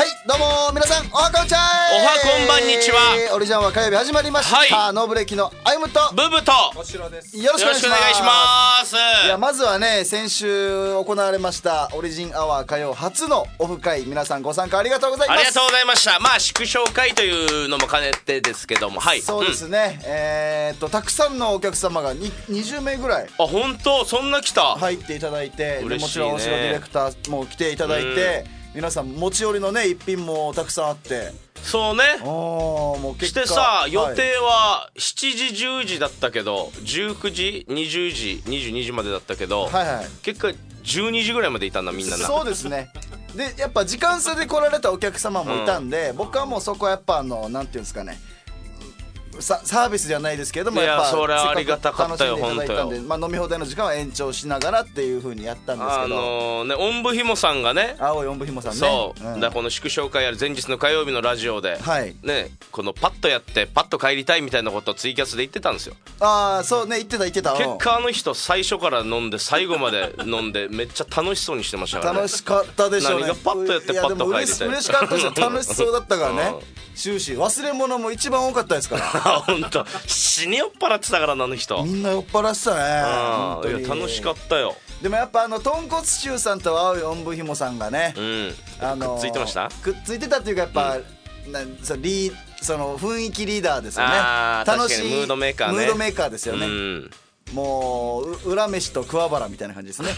どうも皆さんおはこんちゃい。 おはこんばんにちは。 オリジャンは火曜日始まりました、 はい、 ノーブレーキのあゆむとブブとおしろです。 よろしくお願いします。いやままずはね、先週行われましたオリジンアワー火曜初のオフ会、皆さんご参加ありがとうございます。 ありがとうございました。まあ祝勝会というのも兼ねてですけども、はい、 そうですね、たくさんのお客様が20名ぐらいあ、本当そんな来た。 入っていただいて、 嬉しいね。 もちろんお城ディレクターも来ていただいて、皆さん持ち寄りのね一品もたくさんあって、 そうね。 もうしてさ、予定は7時10時だったけど、19時20時22時までだったけど、 はいはい、 結果12時ぐらいまでいたんだみんな。 そうですね。でやっぱ時間差で来られたお客様もいたんで、僕はもうそこはやっぱなんていうんですかね、サービスじゃないですけども、やっぱそれはありがたかったよ。 楽しんでいただいたんで、まあ、飲み放題の時間は延長しながらっていう風にやったんですけど、 ね、おんぶひもさんがね、 青いおんぶひもさんね、 そう、だからこの祝勝会やる前日の火曜日のラジオで、 はい、 ね、このパッとやってパッと帰りたいみたいなことをツイキャスで言ってたんですよ。 ああ、そうね、言ってた結果あの人最初から飲んで最後まで飲んでめっちゃ楽しそうにしてましたからね。 楽しかったでしょうね。 何がパッとやってパッと帰りたい。 嬉しかったですよ。楽しそうだったからね。終始忘れ物も一番多かったですから。 本当死に酔っ払ってたからな、あの人。 みんな酔っ払ってたね。 いや楽しかったよ。 でもやっぱ豚骨臭さんと青いおんぶひもさんがね、 くっついてました。 くっついてたっていうか、やっぱ、その雰囲気リーダーですよね。楽しいムードメーカーね。 ムードメーカーですよね。もう裏飯と桑原みたいな感じですね。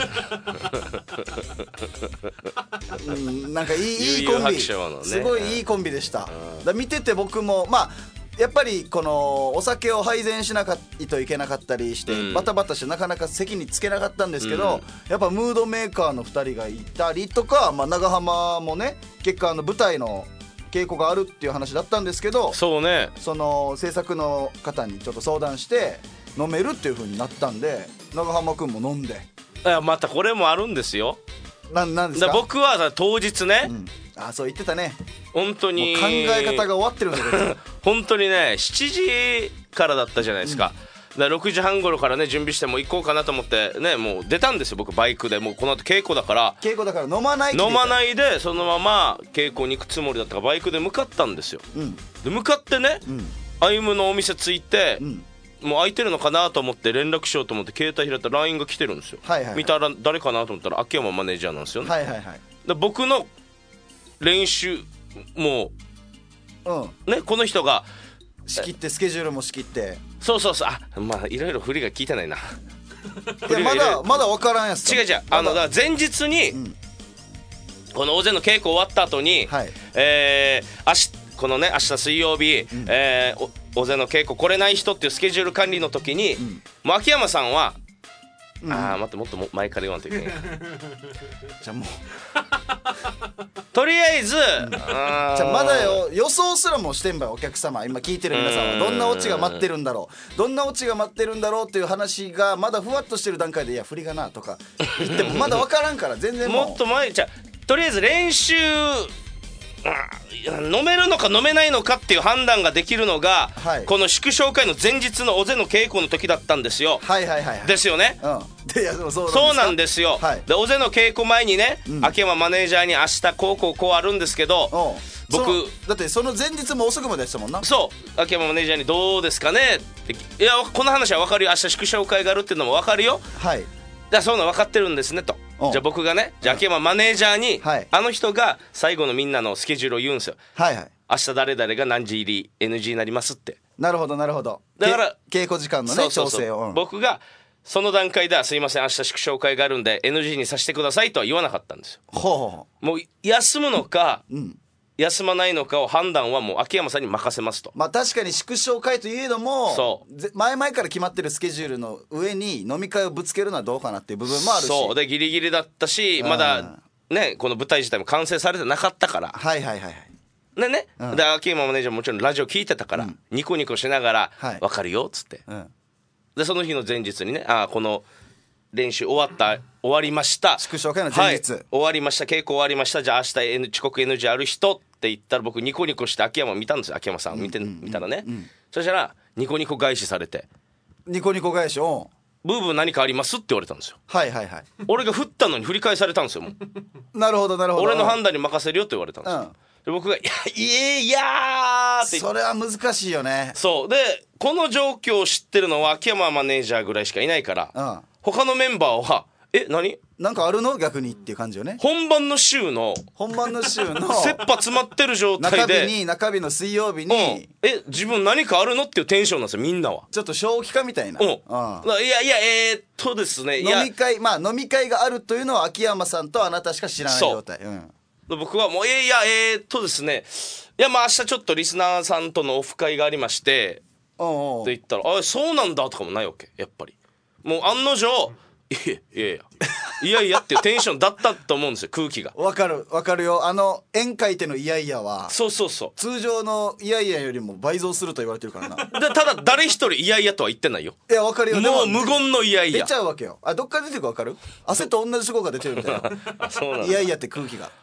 なんかいいコンビ、すごいいいコンビでした。だ見てて僕もまあやっぱりこのお酒を配膳しなかったといけなかったりして、バタバタしてなかなか席につけなかったんですけど、やっぱムードメーカーの2人がいたりとか、まあ、長浜もね結果舞台の稽古があるっていう話だったんですけど、 そうね、 その制作の方にちょっと相談して飲めるっていう風になったんで、長浜くんも飲んで。 またこれもあるんですよ。 なんですか。 僕は当日ね、 あ、そう言ってたね。 本当に考え方が終わってるんだけど本当にね、7時からだったじゃないですか。だから6時半頃からね準備してもう行こうかなと思ってね、もう出たんですよ僕、バイクで。もうこの後稽古だから飲まないでそのまま稽古に行くつもりだったからバイクで向かったんですよ。で向かってね、歩夢のお店着いて、もう空いてるのかなと思って連絡しようと思って携帯開いたら LINE が来てるんですよ。見たら誰かなと思ったら秋山マネージャーなんですよね。で僕の練習もね、この人が仕切って、スケジュールも仕切って、 そうまあいろいろ振りが聞いてないな。 いやまだ分からんやつ。 違うだから前日に、この大勢の稽古終わった後に、このね明日水曜日、大勢の稽古来れない人っていうスケジュール管理の時に、もう秋山さんは待って、もっと前から言わんといけないじゃあもうとりあえず、 じゃあまだ予想すらもしてんばよ、お客様今聞いてる皆さんは。どんなオチが待ってるんだろうっていう話がまだふわっとしてる段階で、いや振りがなとか言ってもまだ分からんから、全然もっと前、じゃあとりあえず練習飲めるのか飲めないのかっていう判断ができるのが、この祝勝会の前日のおぜの稽古の時だったんですよ。ですよね。そうなんですよ。でおぜの稽古前にね、秋山マネージャーに明日こうあるんですけど、僕だってその前日も遅くまでやってたもんな。 そう秋山マネージャーにどうですかねって、いやこの話は分かるよ、明日祝勝会があるっていうのも分かるよ、そういうの分かってるんですねと。じゃあ僕がね、じゃあ秋山マネージャーに、あの人が最後のみんなのスケジュールを言うんですよ。明日誰々が何時入り NG になりますって。 なるほどだから稽古時間のね調整を、 僕がその段階ではすいません明日祝勝会があるんで NG にさせてくださいとは言わなかったんですよ。もう休むのか、休まないのかを判断はもう秋山さんに任せますと。 まあ確かに祝勝会といえども、前々から決まってるスケジュールの上に飲み会をぶつけるのはどうかなっていう部分もあるし、 そうでギリギリだったし、まだねこの舞台自体も完成されてなかったから、でね、で秋山マネージャーももちろんラジオ聞いてたから、ニコニコしながら「分かるよ」っつって、でその日の前日にね、この練習終わりました、 祝勝会の前日、 終わりました、稽古終わりました、じゃあ明日遅刻 NG ある人って言ったら、僕ニコニコして秋山見たんですよ。秋山さん見たらね、そしたらニコニコ返しされて、 ニコニコ返しをブーブー何かありますって言われたんですよ。俺が振ったのに振り返されたんですよ。もうなるほど俺の判断に任せるよって言われたんですよ。 で僕がいやーってそれは難しいよね。 そうでこの状況を知ってるのは秋山マネージャーぐらいしかいないから、他のメンバーは何なんかあるの逆にっていう感じよね。 本番の週の切羽詰まってる状態で中日の水曜日に、 自分何かあるのっていうテンションなんですよみんなは。 ちょっと正気かみたいな。 いやですね、 飲み会があるというのは秋山さんとあなたしか知らない状態。 僕はもうですね、いや明日ちょっとリスナーさんとのオフ会がありましてって言ったらそうなんだとかもないわけ。やっぱりもう案の定いやっていうテンションだったと思うんですよ空気が。 わかるよ。宴会ってのいやはそう通常のいやよりも倍増すると言われてるからな。 ただ誰一人いやとは言ってないよ。 いやわかるよ。 もう無言のいや出ちゃうわけよ。どっから出てるかわかる？汗と同じとこが出てるみたいな。そうなんだ。いやって空気が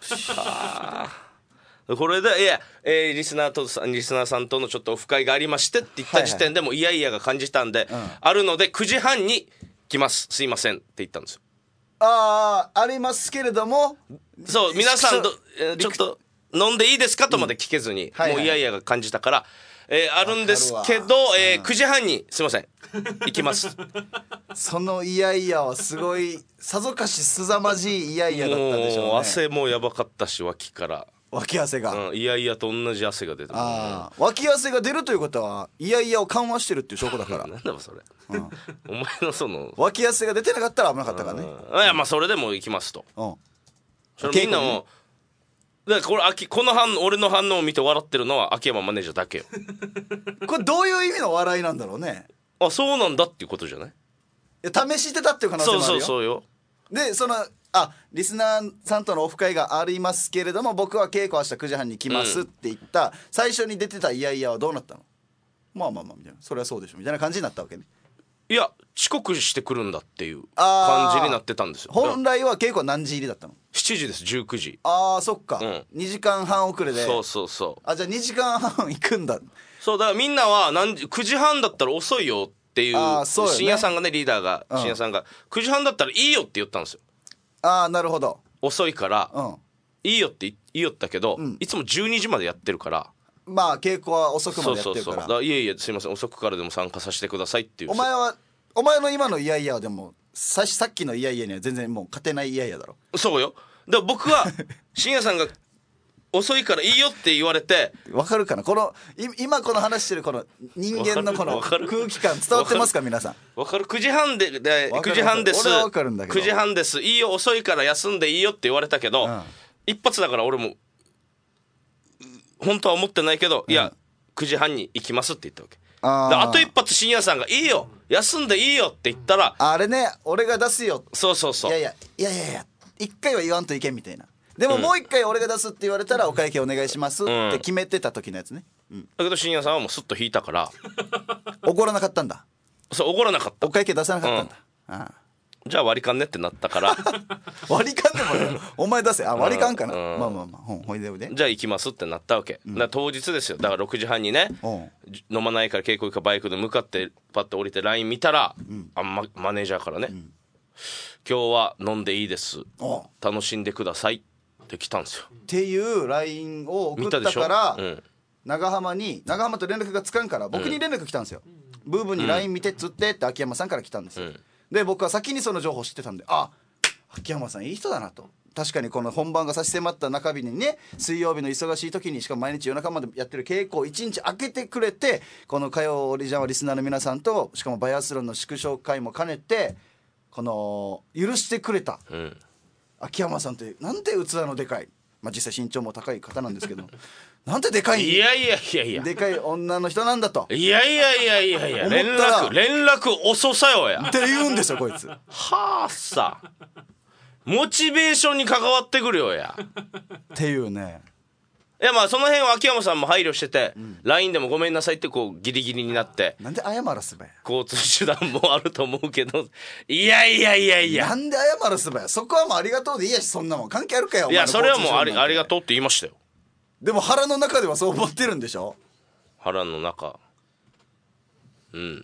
これでリスナーさんとのちょっとオフ会がありましてって言った時点でもういやが感じたんで、あるので9時半に来ますすいませんって言ったんですよ。 ありますけれども、 そう皆さんちょっと飲んでいいですかとまで聞けずに、もういやが感じたから、あるんですけど、9時半にすいません行きますそのいやはすごいさぞかしすざまじいいやだったんでしょうね。 もう汗もやばかったし脇から脇汗が、 いやと同じ汗が出てる。 脇汗が出るということはいやを緩和してるっていう証拠だからなんだそれ、お前のその脇汗が出てなかったら危なかったからね。 いやそれでも行きますと。それみんなもだからこの俺の反応を見て笑ってるのは秋山マネージャーだけよこれどういう意味の笑いなんだろうね。 そうなんだっていうことじゃない？ 試してたっていう可能性もあるよ。 そうよ。 でリスナーさんとのオフ会がありますけれども僕は稽古明日9時半に来ますって言った、最初に出てたいやはどうなったの？まあみたいな、それはそうでしょみたいな感じになったわけね。 いや遅刻してくるんだっていう感じになってたんですよ。 本来は稽古は何時入りだったの ？7時です。19時。 そっか、2時間半遅れで。 そうじゃあ2時間半行くんだ。 そうだからみんなは9時半だったら遅いよっていう、深夜さんがねリーダーが深夜さんが9時半だったらいいよって言ったんですよ。なるほど。 遅いから、いいよって言いよったけど、いつも12時までやってるから稽古は遅くまでやってるから。 だいやすいません遅くからでも参加させてくださいっていう。 お前の今のいやはでもさっきのいやには全然もう勝てないいやだろ。 そうよ。で僕は深夜さんが遅いからいいよって言われてわかるかな今この話してるこの人間のこの空気感伝わってますか皆さん。 わかる。9時半で9時半です俺はわかるんだけど 9時半ですいいよ遅いから休んでいいよって言われたけど、一発だから俺も本当は思ってないけど、いや9時半に行きますって言ったわけ。あと一発深夜さんがいいよ休んでいいよって言ったらあれね俺が出すよ。 そういや一回は言わんといけんみたいな。でももう一回俺が出すって言われたらお会計お願いしますって決めてた時のやつね。 だけど深夜さんはもうスッと引いたから怒らなかったんだ。 そう怒らなかった。 お会計出さなかったんだ。 じゃあ割り勘ねってなったから割り勘でもねお前出せ。割り勘かな。ほいでじゃあ行きますってなったわけ。だから当日ですよ。だから6時半にね飲まないから稽古行くかバイクで向かってパッと降りて LINE 見たら、マネージャーからね、今日は飲んでいいです楽しんでくださいって来たんですよっていう LINE を送ったから、長浜と連絡がつかんから僕に連絡来たんですよ。ブーブーに LINE 見てっつってって秋山さんから来たんですよ。で僕は先にその情報知ってたんで秋山さんいい人だなと。確かにこの本番が差し迫った中日にね水曜日の忙しい時にしかも毎日夜中までやってる稽古を1日空けてくれてこの火曜リジャンはリスナーの皆さんとしかもバイアスロンの縮小会も兼ねてこの許してくれた、秋山さんってなんで器のでかい、実際身長も高い方なんですけどなんででかいいやでかい女の人なんだと。 いや連絡遅さよやって言うんですよこいつ。 さモチベーションに関わってくるよやっていうね。 いやその辺は秋山さんも配慮してて、LINE でもごめんなさいってこうギリギリになってなんで謝らすばや。 交通手段もあると思うけどいやなんで謝らすばや。そこはもうありがとうでいいやしそんなもん関係あるかよ。 いやそれはもうありがとうって言いましたよ。 でも腹の中ではそう思ってるんでしょ。 腹の中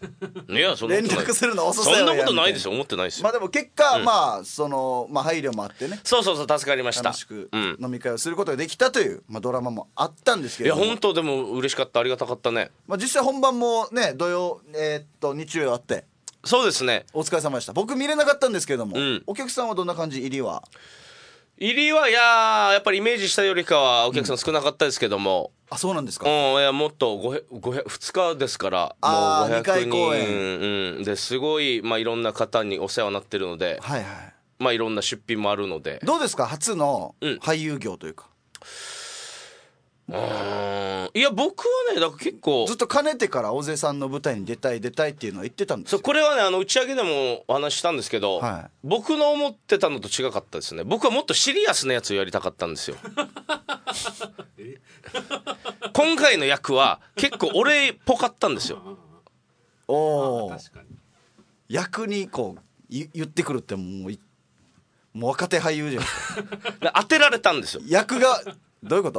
いやそんな連ことない絡するの遅さそんよなことないですよ。思ってないですよ。 まあでも結果、まあそのまあ配慮もあってね、 そうそうそう助かりました。 楽しく飲み会をすることができたという、まあ、ドラマもあったんですけいやれども、 本当でも嬉しかった、ありがたかったね。 まあ、実際本番もね土曜、日曜あってそうですね。 お疲れ様でした。僕見れなかったんですけれども、 んお客さんはどんな感じ？入りはやっぱりイメージしたよりかはお客さん少なかったですけども、 あ、そうなんですか。 いやもっと2日ですからあーもう 2回 500 公人、ですごい、まあ、いろんな方にお世話になってるので、 はいはい。 まあいろんな出品もあるので。 どうですか初の俳優業というか、 いや僕はねだから結構ずっとかねてから大勢さんの舞台に出たいっていうのは言ってたんですよ。 そうこれはね打ち上げでもお話ししたんですけど、 はい、 僕の思ってたのと違かったですね。僕はもっとシリアスなやつをやりたかったんですよ今回の役は結構俺っぽかったんですよ。 おお、役にこう言ってくるってもう若手俳優じゃん当てられたんですよ。 役がどういうこと？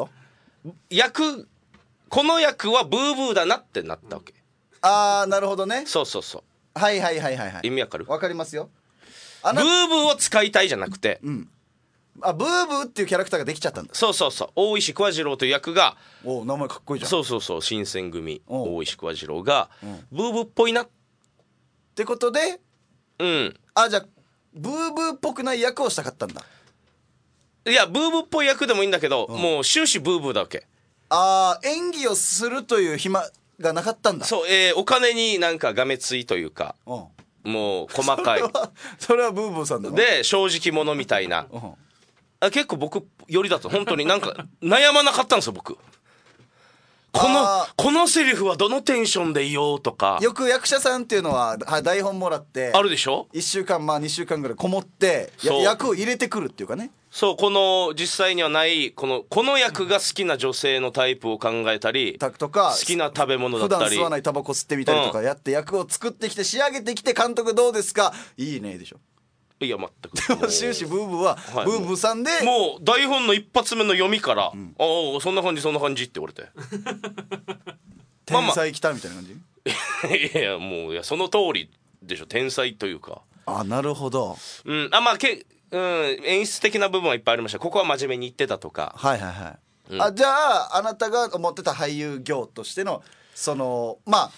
この役はブーブーだなってなったわけ。 ああなるほどね。 そうそうそう、 はいはいはいはいはい。 意味わかる？ わかりますよ。 ブーブーを使いたいじゃなくて、 ブーブーっていうキャラクターができちゃったんだ。 そうそうそう、大石桑次郎という役が、 お名前かっこいいじゃん。 そうそうそう、新選組大石桑次郎がブーブーっぽいなってことで、じゃあブーブーっぽくない役をしたかったんだ。 いやブーブーっぽい役でもいいんだけど、もう終始ブーブーだわけ。 演技をするという暇がなかったんだ。 そう、お金になんかがめついというか、もう細かいそれはブーブーさんだで正直者みたいな、結構僕よりだと本当になんか悩まなかったんですよ僕。このセリフはどのテンションで言おうとか。 よく役者さんっていうのは台本もらってあるでしょ。 1週間2週間ぐらいこもって役を入れてくるっていうかね。 そう、この実際にはないこの役が好きな女性のタイプを考えたりとか、 好きな食べ物だったり、 普段吸わないタバコ吸ってみたりとかやって役を作ってきて仕上げてきて、監督どうですか、いいねでしょ。 いや全くでも終始ブーブーはブーブーさんで、 もう台本の一発目の読みから「ああそんな感じそんな感じ」って言われて天才来たみたいな感じいやもうその通りでしょ、天才というか。 なるほど。 演出的な部分はいっぱいありました。ここは真面目に言ってたとか。 はいはいはい、じゃああなたが思ってた俳優業としてのその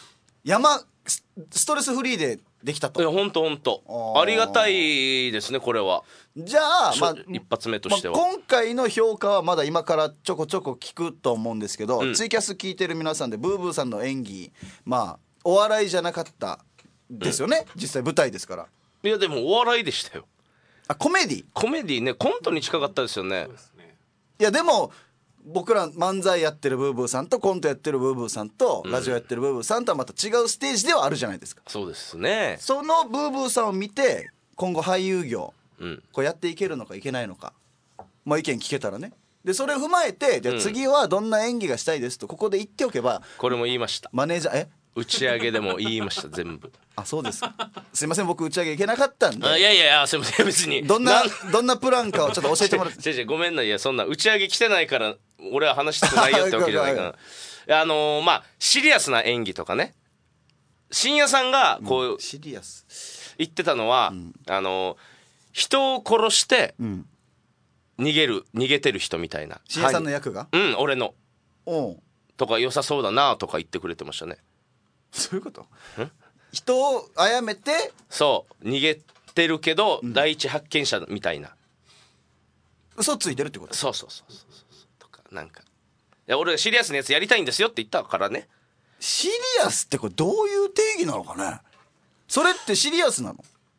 ストレスフリーでできたと。 いや本当ありがたいですねこれは。 じゃあ、 一発目としては、 今回の評価はまだ今からちょこちょこ聞くと思うんですけど、ツイキャス聞いてる皆さんでブーブーさんの演技お笑いじゃなかったですよね、実際舞台ですから。 いやでもお笑いでしたよ。 コメディね、コントに近かったですよね。 いやでも僕ら漫才やってるブーブーさんとコントやってるブーブーさんとラジオやってるブーブーさんとはまた違うステージではあるじゃないですか。 そうですね。 そのブーブーさんを見て今後俳優業、こうやっていけるのかいけないのか、意見聞けたらね。でそれを踏まえてじゃあ次はどんな演技がしたいですとここで言っておけば、 これも言いました。 マネージャー打ち上げでも言いました全部。 そうですか。すいません僕打ち上げ行けなかったんで。 いやすいません別にどんなプランかをちょっと教えてもらって違うごめんな。いやそんな打ち上げ来てないから俺は話してないよってわけじゃないからシリアスな演技とかね。深夜さんがこう、 シリアス言ってたのは、人を殺して逃げてる人みたいな。 深夜さんの役が俺のとか良さそうだなとか言ってくれてましたね。 そういうこと？人を殺めてそう逃げてるけど、第一発見者みたいな嘘ついてるってこと？ そうとかなんか、いや俺シリアスなやつやりたいんですよって言ったからね。 シリアスってこれどういう定義なのかね。それってシリアスなの？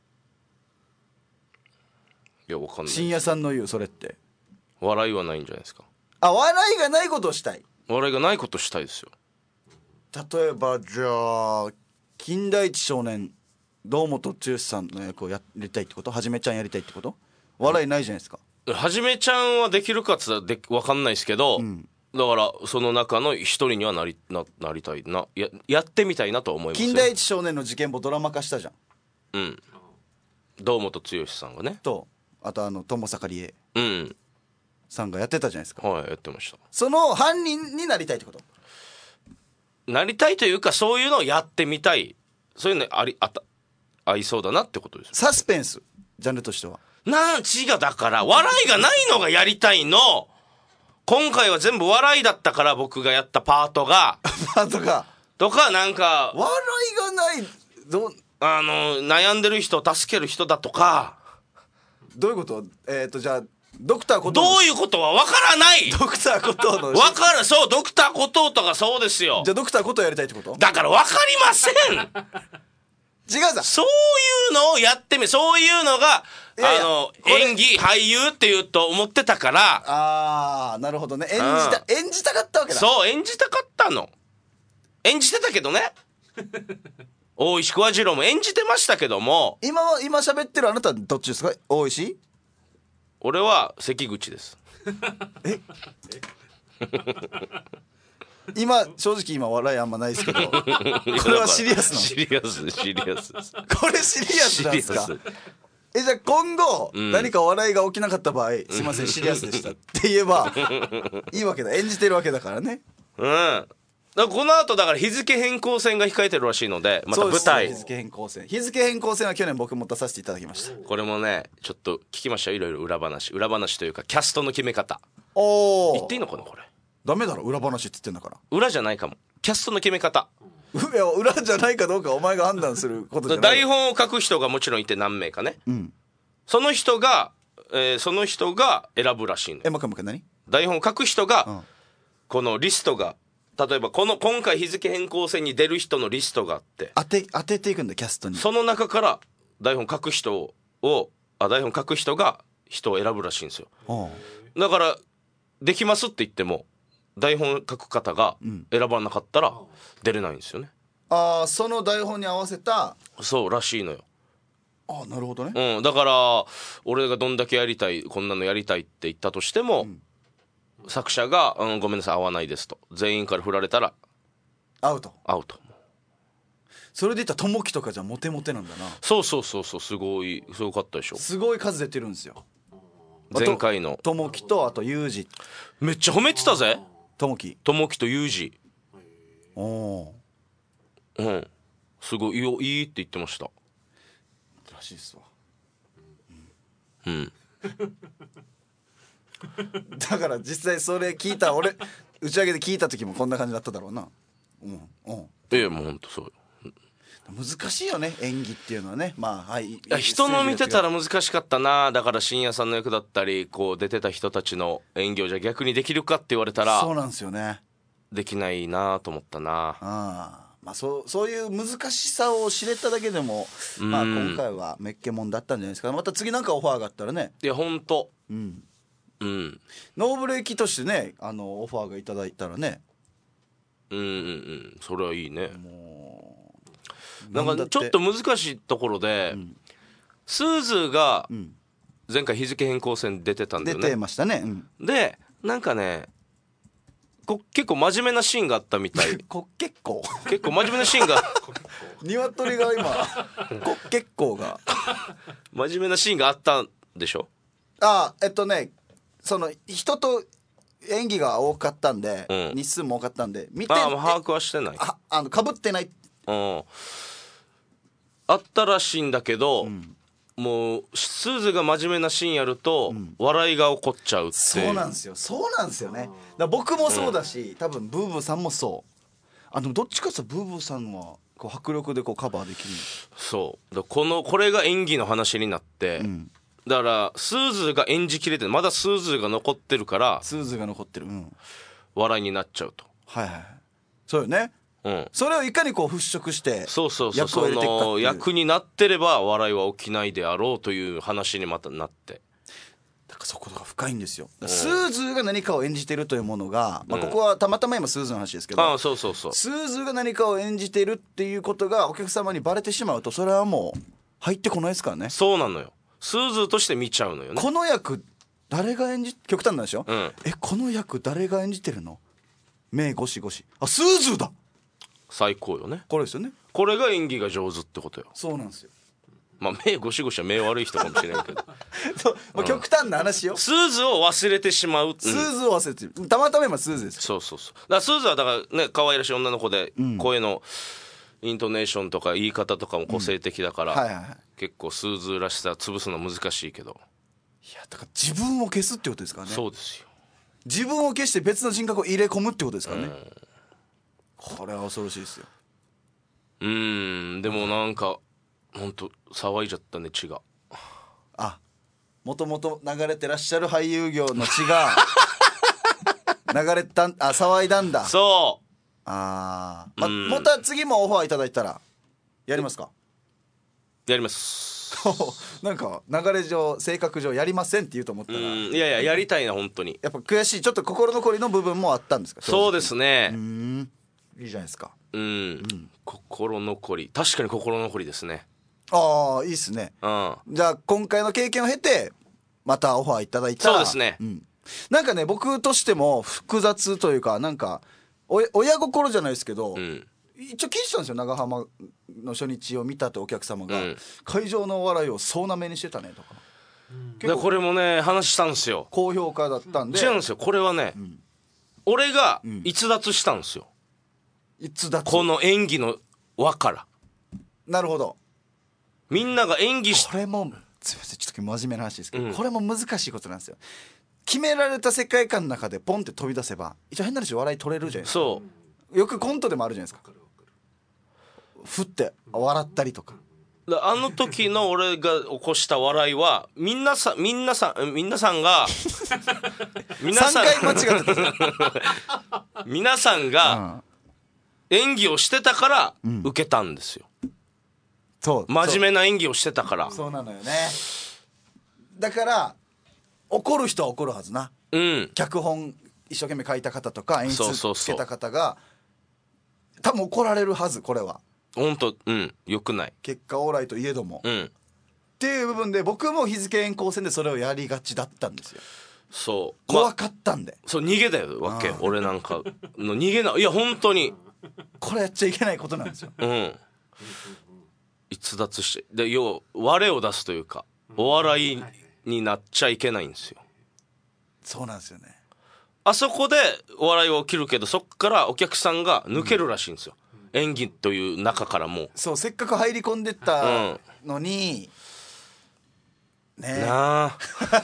いやわかんない。 深夜さんの言うそれって笑いはないんじゃないですか。 笑いがないことをしたい。 笑いがないことしたいですよ。 例えばじゃあ金田一少年堂本剛さんの役をやりたいってこと？はじめちゃんやりたいってこと？笑いないじゃないですか。 はじめちゃんはできるかっつったら分かんないですけど、だからその中の一人にはなりたいな、やってみたいなと思いますよ。 金田一少年の事件簿ドラマ化したじゃん。 堂本剛さんがねとあと友坂理恵さんがやってたじゃないですか。 はいやってました。 その犯人になりたいってこと？ なりたいというかそういうのをやってみたい。 そういうの合いそうだなってことです。 サスペンスジャンルとしては違う、だから笑いがないのがやりたいの。今回は全部笑いだったから、僕がやったパートがとか、なんか笑いがない悩んでる人を助ける人だとか。 どういうこと？じゃあドクターコトーどういうことは分からない。 ドクターコトーの分かる。そう、ドクターコトーとかそうですよ。 じゃあドクターコトーやりたいってこと？ だから分かりません違うさ、 そういうのをやってみ、そういうのが演技俳優っていうと思ってたから。 ああ、なるほどね。演じたかったわけだ。 そう、演じたかったの。演じてたけどね大石桑次郎も演じてましたけども。 今喋ってるあなたどっちですか？大石？ 俺は関口です。 正直笑いあんまないですけどこれはシリアスなの？ シリアスですこれシリアスなんですか？じゃあ今後、何か笑いが起きなかった場合、すいませんシリアスでしたって言えばいいわけだ。演じてるわけだからね。 だからこの後だから日付変更戦が控えてるらしいので、また舞台。 日付変更戦は去年僕も出させていただきました。 これもねちょっと聞きましたよ。いろいろ裏話というかキャストの決め方。言っていいのかなこれ？ ダメだろ、裏話って言ってんだから。 裏じゃないかも。キャストの決め方。 いや、裏じゃないかどうかお前が判断することじゃない。 台本を書く人がもちろんいて何名かね、その人が選ぶらしいの。 もう一回何？ 台本を書く人が、このリストが、例えば今回日付変更戦に出る人のリストがあって、 当てていくんだ、キャストに。 その中から台本書く人が人を選ぶらしいんですよ。だからできますって言っても台本書く方が選ばなかったら出れないんですよね。 その台本に合わせた。 そうらしいのよ。 なるほどね。 だから俺がどんだけこんなのやりたいって言ったとしても、作者が、ごめんなさい合わないですと全員から振られたらアウト。 それで言ったら友樹とかじゃモテモテなんだな。 そうすごかったでしょ。 すごい数出てるんですよ。 前回の友樹とあとユージめっちゃ褒めてたぜ。 友樹とユージすごいいいって言ってましたらしいっすわ。だから実際それ聞いた打ち上げで聞いた時もこんな感じだっただろうな。 もうほんとそうよ。 難しいよね演技っていうのはね。 人の見てたら難しかったな。だから深夜さんの役だったり出てた人たちの演技をじゃあ逆にできるかって言われたらそうなんですよね。 できないなと思ったな。 そういう難しさを知れただけでも、今回はめっけもんだったんじゃないですか。また次なんかオファーがあったらね。 いやほんとノーブレーキとしてねオファーがいただいたらね。 それはいいね。なんかちょっと難しいところで、スーズーが前回日付変更戦出てたんだよね。 出てましたね。 でなんかね結構真面目なシーンがあったみたい。 結構真面目なシーンが鶏が今結構が真面目なシーンがあったんでしょ。 その人と演技が多かったんで、日数も多かったんで見て把握はしてない。 かぶってない。 あったらしいんだけど、もうスーズが真面目なシーンやると、笑いが起こっちゃうって。 そうなんですよね。だ僕もそうだし、多分ブーブーさんもそうでもどっちかっていうとブーブーさんは迫力でカバーできる。 そうこれが演技の話になって、だからスーズが演じきれてまだスーズが残ってるから笑いになっちゃうと。そうよね。それをいかに払拭して役を入れていくかっていう。役になってれば笑いは起きないであろうという話にまたなって、 だからそこが深いんですよ。スーズーが何かを演じてるというものが、ここはたまたま今スーズーの話ですけど、スーズーが何かを演じてるっていうことがお客様にバレてしまうと、それはもう入ってこないですからね。 そうなのよ。スーズーとして見ちゃうのよね。 この役誰が極端なんでしょ、この役誰が演じてるの、目ゴシゴシ、スーズーだ、 最高よね。 これですよね。 これが演技が上手ってことよ。 そうなんですよ。 目ゴシゴシは目悪い人かもしれないけどそう、極端な話よ。 スーズを忘れてしまう、 スーズを忘れてる。たまたま今スーズです。 そうだからスーズはだからね可愛らしい女の子で、声のイントネーションとか言い方とかも個性的だから、結構スーズーらしさ潰すの難しいけど、 いやだから自分を消すってことですからね。 そうですよ、 自分を消して別の人格を入れ込むってことですからね。これは恐ろしいですよ。 でもなんかほんと騒いじゃったね、血が。 もともと流れてらっしゃる俳優業の血が流れた騒いだんだ。 そう。 また次もオファーいただいたらやりますか？ やりますなんか流れ上性格上やりませんって言うと思ったら、 いややりたいな本当に。 やっぱ悔しい、ちょっと心残りの部分もあったんですか？ そうですね。 いいじゃないですか。 心残り、確かに心残りですね。 いいっすね。じゃあ今回の経験を経てまたオファーいただいたら、 そうですね、 なんかね僕としても複雑というか、なんか親心じゃないですけど、一応聞いてたんですよ。長浜の初日を見たってお客様が、会場のお笑いをそうな目にしてたねとか、 これもね話したんですよ。 高評価だったんで。 違うんですよ、これはね、俺が逸脱したんですよ、 逸脱、 この演技の輪から。 なるほど。 みんなが演技これもすいません、ちょっと真面目な話ですけど、これも難しいことなんですよ。決められた世界観の中でポンって飛び出せば一応変な話笑い取れるじゃないですか。そうよくコントでもあるじゃないですか、ふって笑ったりとか。 あの時の俺が起こした笑いは皆さんが皆さんが演技をしてたから受けたんですよ。真面目な演技をしてたから。 そうなのよね。だから怒る人は怒るはずな、脚本一生懸命書いた方とか演出つけた方が多分怒られるはず。これは本当よくない結果オーライといえども、っていう部分で僕も日付変更線でそれをやりがちだったんですよ。 そう怖かったんで、 そう逃げだよわけ。俺なんかの逃げない。いや本当にこれやっちゃいけないことなんですよ。 逸脱してで要は我を出すというか、お笑いになっちゃいけないんですよ。 そうなんですよね。 あそこでお笑いは起きるけど、そっからお客さんが抜けるらしいんですよ、演技という中からも。 そうせっかく入り込んでったのに、 な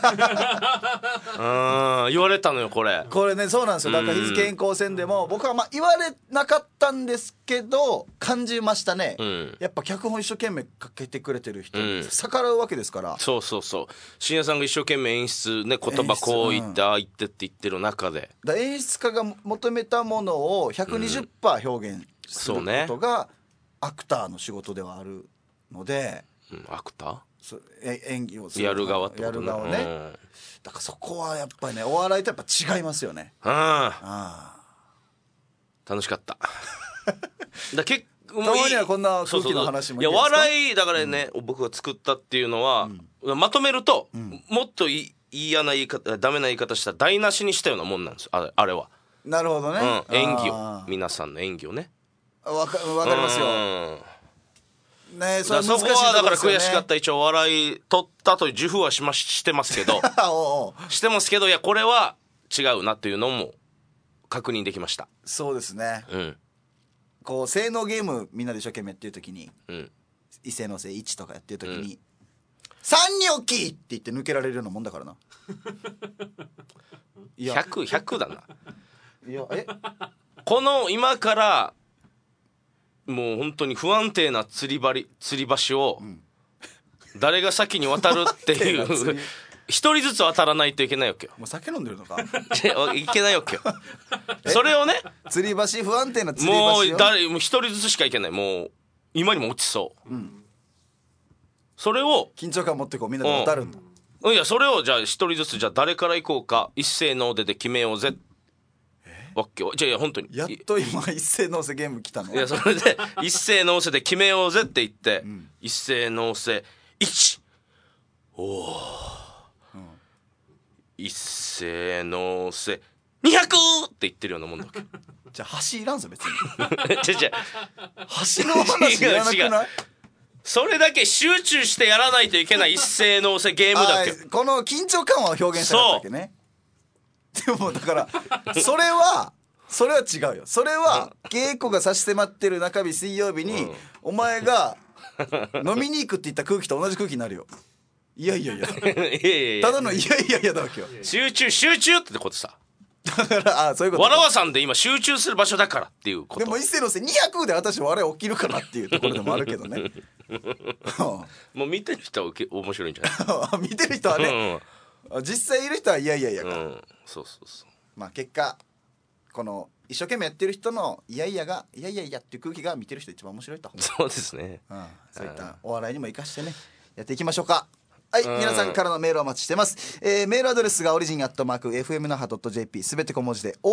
あ言われたのよこれね。そうなんですよ。だから日付変更線でも僕は言われなかったんですけど感じましたね、やっぱ脚本一生懸命かけてくれてる人に逆らうわけですから。 そう深夜さんが一生懸命演出ね、言葉こう言ってああ言ってって言ってる中で、 演出家が求めたものを 120% 表現することがアクターの仕事ではあるので、 アクター演技をするやる側ってことね。 だからそこはやっぱりね、お笑いとやっぱ違いますよね。 楽しかったたまにはこんな空気の話もいいですか？ いや笑いだからね、僕が作ったっていうのは、まとめると、もっと嫌な言い方、ダメな言い方したら台無しにしたようなもんなんですよ、あれは。 なるほどね、 演技を、皆さんの演技をね、 わかりますよね。 そこはだから悔しかった。一応笑い取ったという自負はしてますけどしてますけど、いやこれは違うなっていうのも確認できました。 そうですね、こう性能ゲームみんなで一生懸命やってる時に、一斉のせい1とかやってる時に、3に大きいって言って抜けられるようなもんだからな。 いや100だな。 いやこの今からもう本当に不安定な吊り橋を誰が先に渡るっていう一人ずつ渡らないといけないわけよ。 もう酒飲んでるのかいけないわけよそれをね、 吊り橋、不安定な吊り橋をもう一人ずつしかいけない。もう今にも落ちそう、それを緊張感持ってこうみんなで渡るんだ、 いやそれをじゃあ一人ずつ、じゃあ誰から行こうか一斉の出で決めようぜ。わっけじゃあいや本当にやっと今一斉のせゲーム来たの。 いやそれで一斉のせで決めようぜって言って、一斉のせ1一斉のせ200って言ってるようなもんだっけ。 じゃあ橋いらんぞ別に違う橋の話いらなくない？ それだけ集中してやらないといけない一斉のせゲームだっけ。 この緊張感は表現したかったわけね。でもだからそれはそれは違うよ。それは稽古が差し迫ってる中日水曜日に、お前が飲みに行くって言った空気と同じ空気になるよ。いやただのいやだわけよ。 集中ってことさ。 だからそういうこと。 わらわさんで今集中する場所だからっていうこと。 でも一世のせい200で私笑い起きるかなっていうところでもあるけどね。 もう見てる人は面白いんじゃない？ 見てる人はね、実際いる人はいやか、 そうまあ結果この一生懸命やってる人のいやっていう空気が見てる人一番面白いと。 そうですね、 そういったお笑いにも生かしてねやっていきましょうか。はい、皆さんからのメールをお待ちしてます。メールアドレスがorigin@fmnaha.jp、 すべて小文字で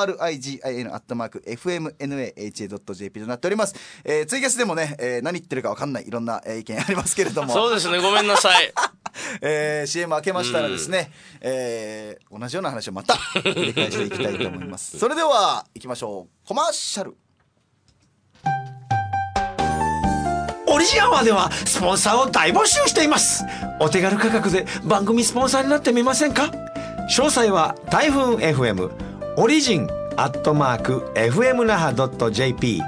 origin@fmnaha.jp となっております。ツイキャスでもね、何言ってるか分かんないいろんな意見ありますけれども、 そうですね、ごめんなさい。 CM 明けましたらですね、同じような話をまた繰り返していきたいと思います。それでは行きましょう。コマーシャル。 オリジンアワーではスポンサーを大募集しています。お手軽価格で番組スポンサーになってみませんか？詳細は台風 FM オリジン@fmnaha.jp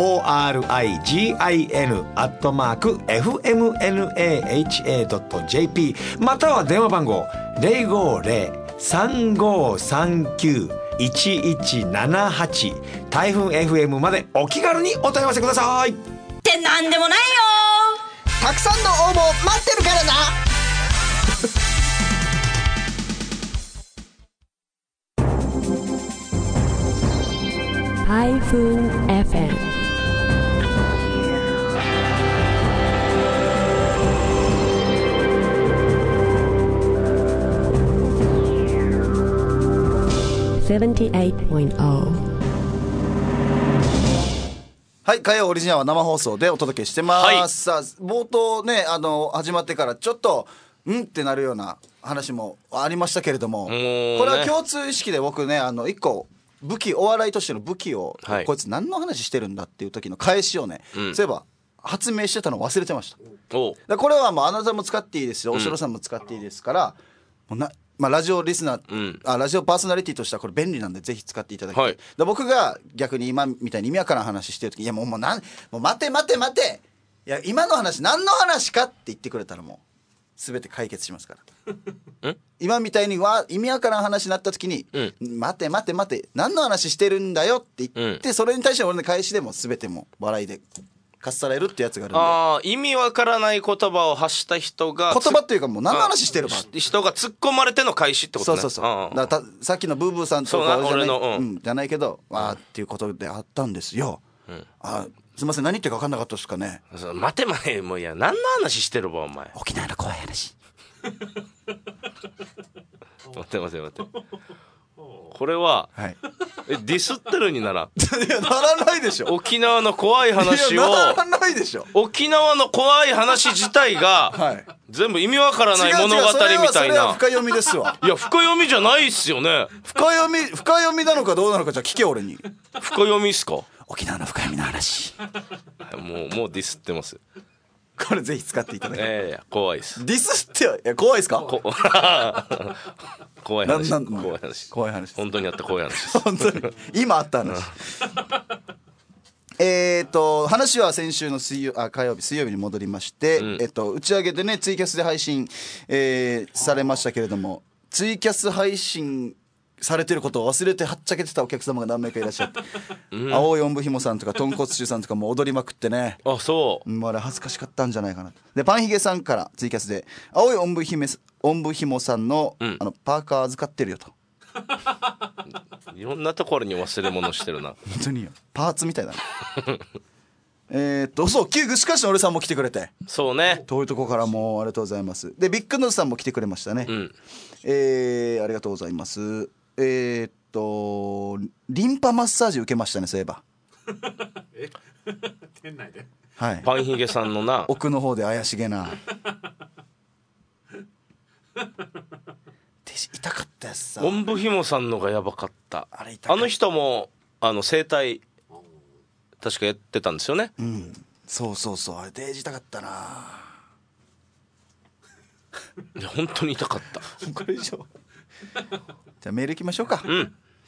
origin@fmnaha.jp または電話番号 050-3539-1178 台風 FM までお気軽にお問い合わせください。 ってなんでもないよ。 たくさんの応募待ってるからな。 Typhoon FM 78.0。 はい、火曜オリジナルは生放送でお届けしてます、はい、さあ冒頭ね始まってからちょっとってなるような話もありましたけれども、これは共通意識で僕ね一個武器、お笑いとしての武器を、はい、こいつ何の話してるんだっていう時の返しをね、そういえば発明してたの忘れてました。だこれはもうあなたも使っていいですよ、おしろさんも使っていいですから、もうまあ、ラジオリスナー、ラジオパーソナリティとしてはこれ便利なんでぜひ使っていただきたい、はい、僕が逆に今みたいに意味わからん話してる時、いやもう待ていや今の話何の話かって言ってくれたらもう全て解決しますから今みたいに意味わからん話になった時に、待て何の話してるんだよって言って、それに対して俺の返しでも全ても笑いでかっさらえるってやつがあるんで、 意味わからない言葉を発した人が言葉っていうかもう何の話してるか人が突っ込まれての返しってことね。 そうだからさっきのブーブーさんとか俺のじゃないけどっていうことであったんですよ、すいません何言ってるか分かんなかったですかね。 待てもういや何の話してるばお前。 沖縄の怖い話待ってこれは、はい、ディスってるにならん。 いやならないでしょ。 沖縄の怖い話をならないでしょ。 沖縄の怖い話自体が、はい、全部意味わからない物語みたいな。 それは深読みですわ。 いや深読みじゃないっすよね。 深読みなのかどうなのかじゃあ聞け俺に。 深読みっすか。 沖縄の深読みの話もうディスってます。 これぜひ使っていただきたい。 怖いです。 ディスって怖いですか。 怖い話。本当にあった怖い話です。 本当に今あった話。話は先週の火曜日水曜日に戻りまして、打ち上げでねツイキャスで配信、されましたけれども、ツイキャス配信されてることを忘れてはっちゃけてたお客様が何名かいらっしゃって、青いおんぶひもさんとか豚骨臭さんとかも踊りまくってね、 あれ恥ずかしかったんじゃないかな。でパンヒゲさんからツイキャスで青いおんぶひもさんの、パーカー預かってるよといろんなところに忘れ物してるな本当によパーツみたいだねそう旧具志堅市の俺さんも来てくれて、 そうね、 遠いとこからもうありがとうございます。でビッグノズさんも来てくれましたね、ありがとうございます。リンパマッサージ受けましたね、そういえば店内で、 はい、パンヒゲさんのな奥の方で怪しげな痛かったやつさ。 おんぶひもさんのがやばかった。あの人も整体確かやってたんですよね。 そうあれデージ痛かったな。 いや本当に痛かったこれ以上じゃあメールいきましょうか。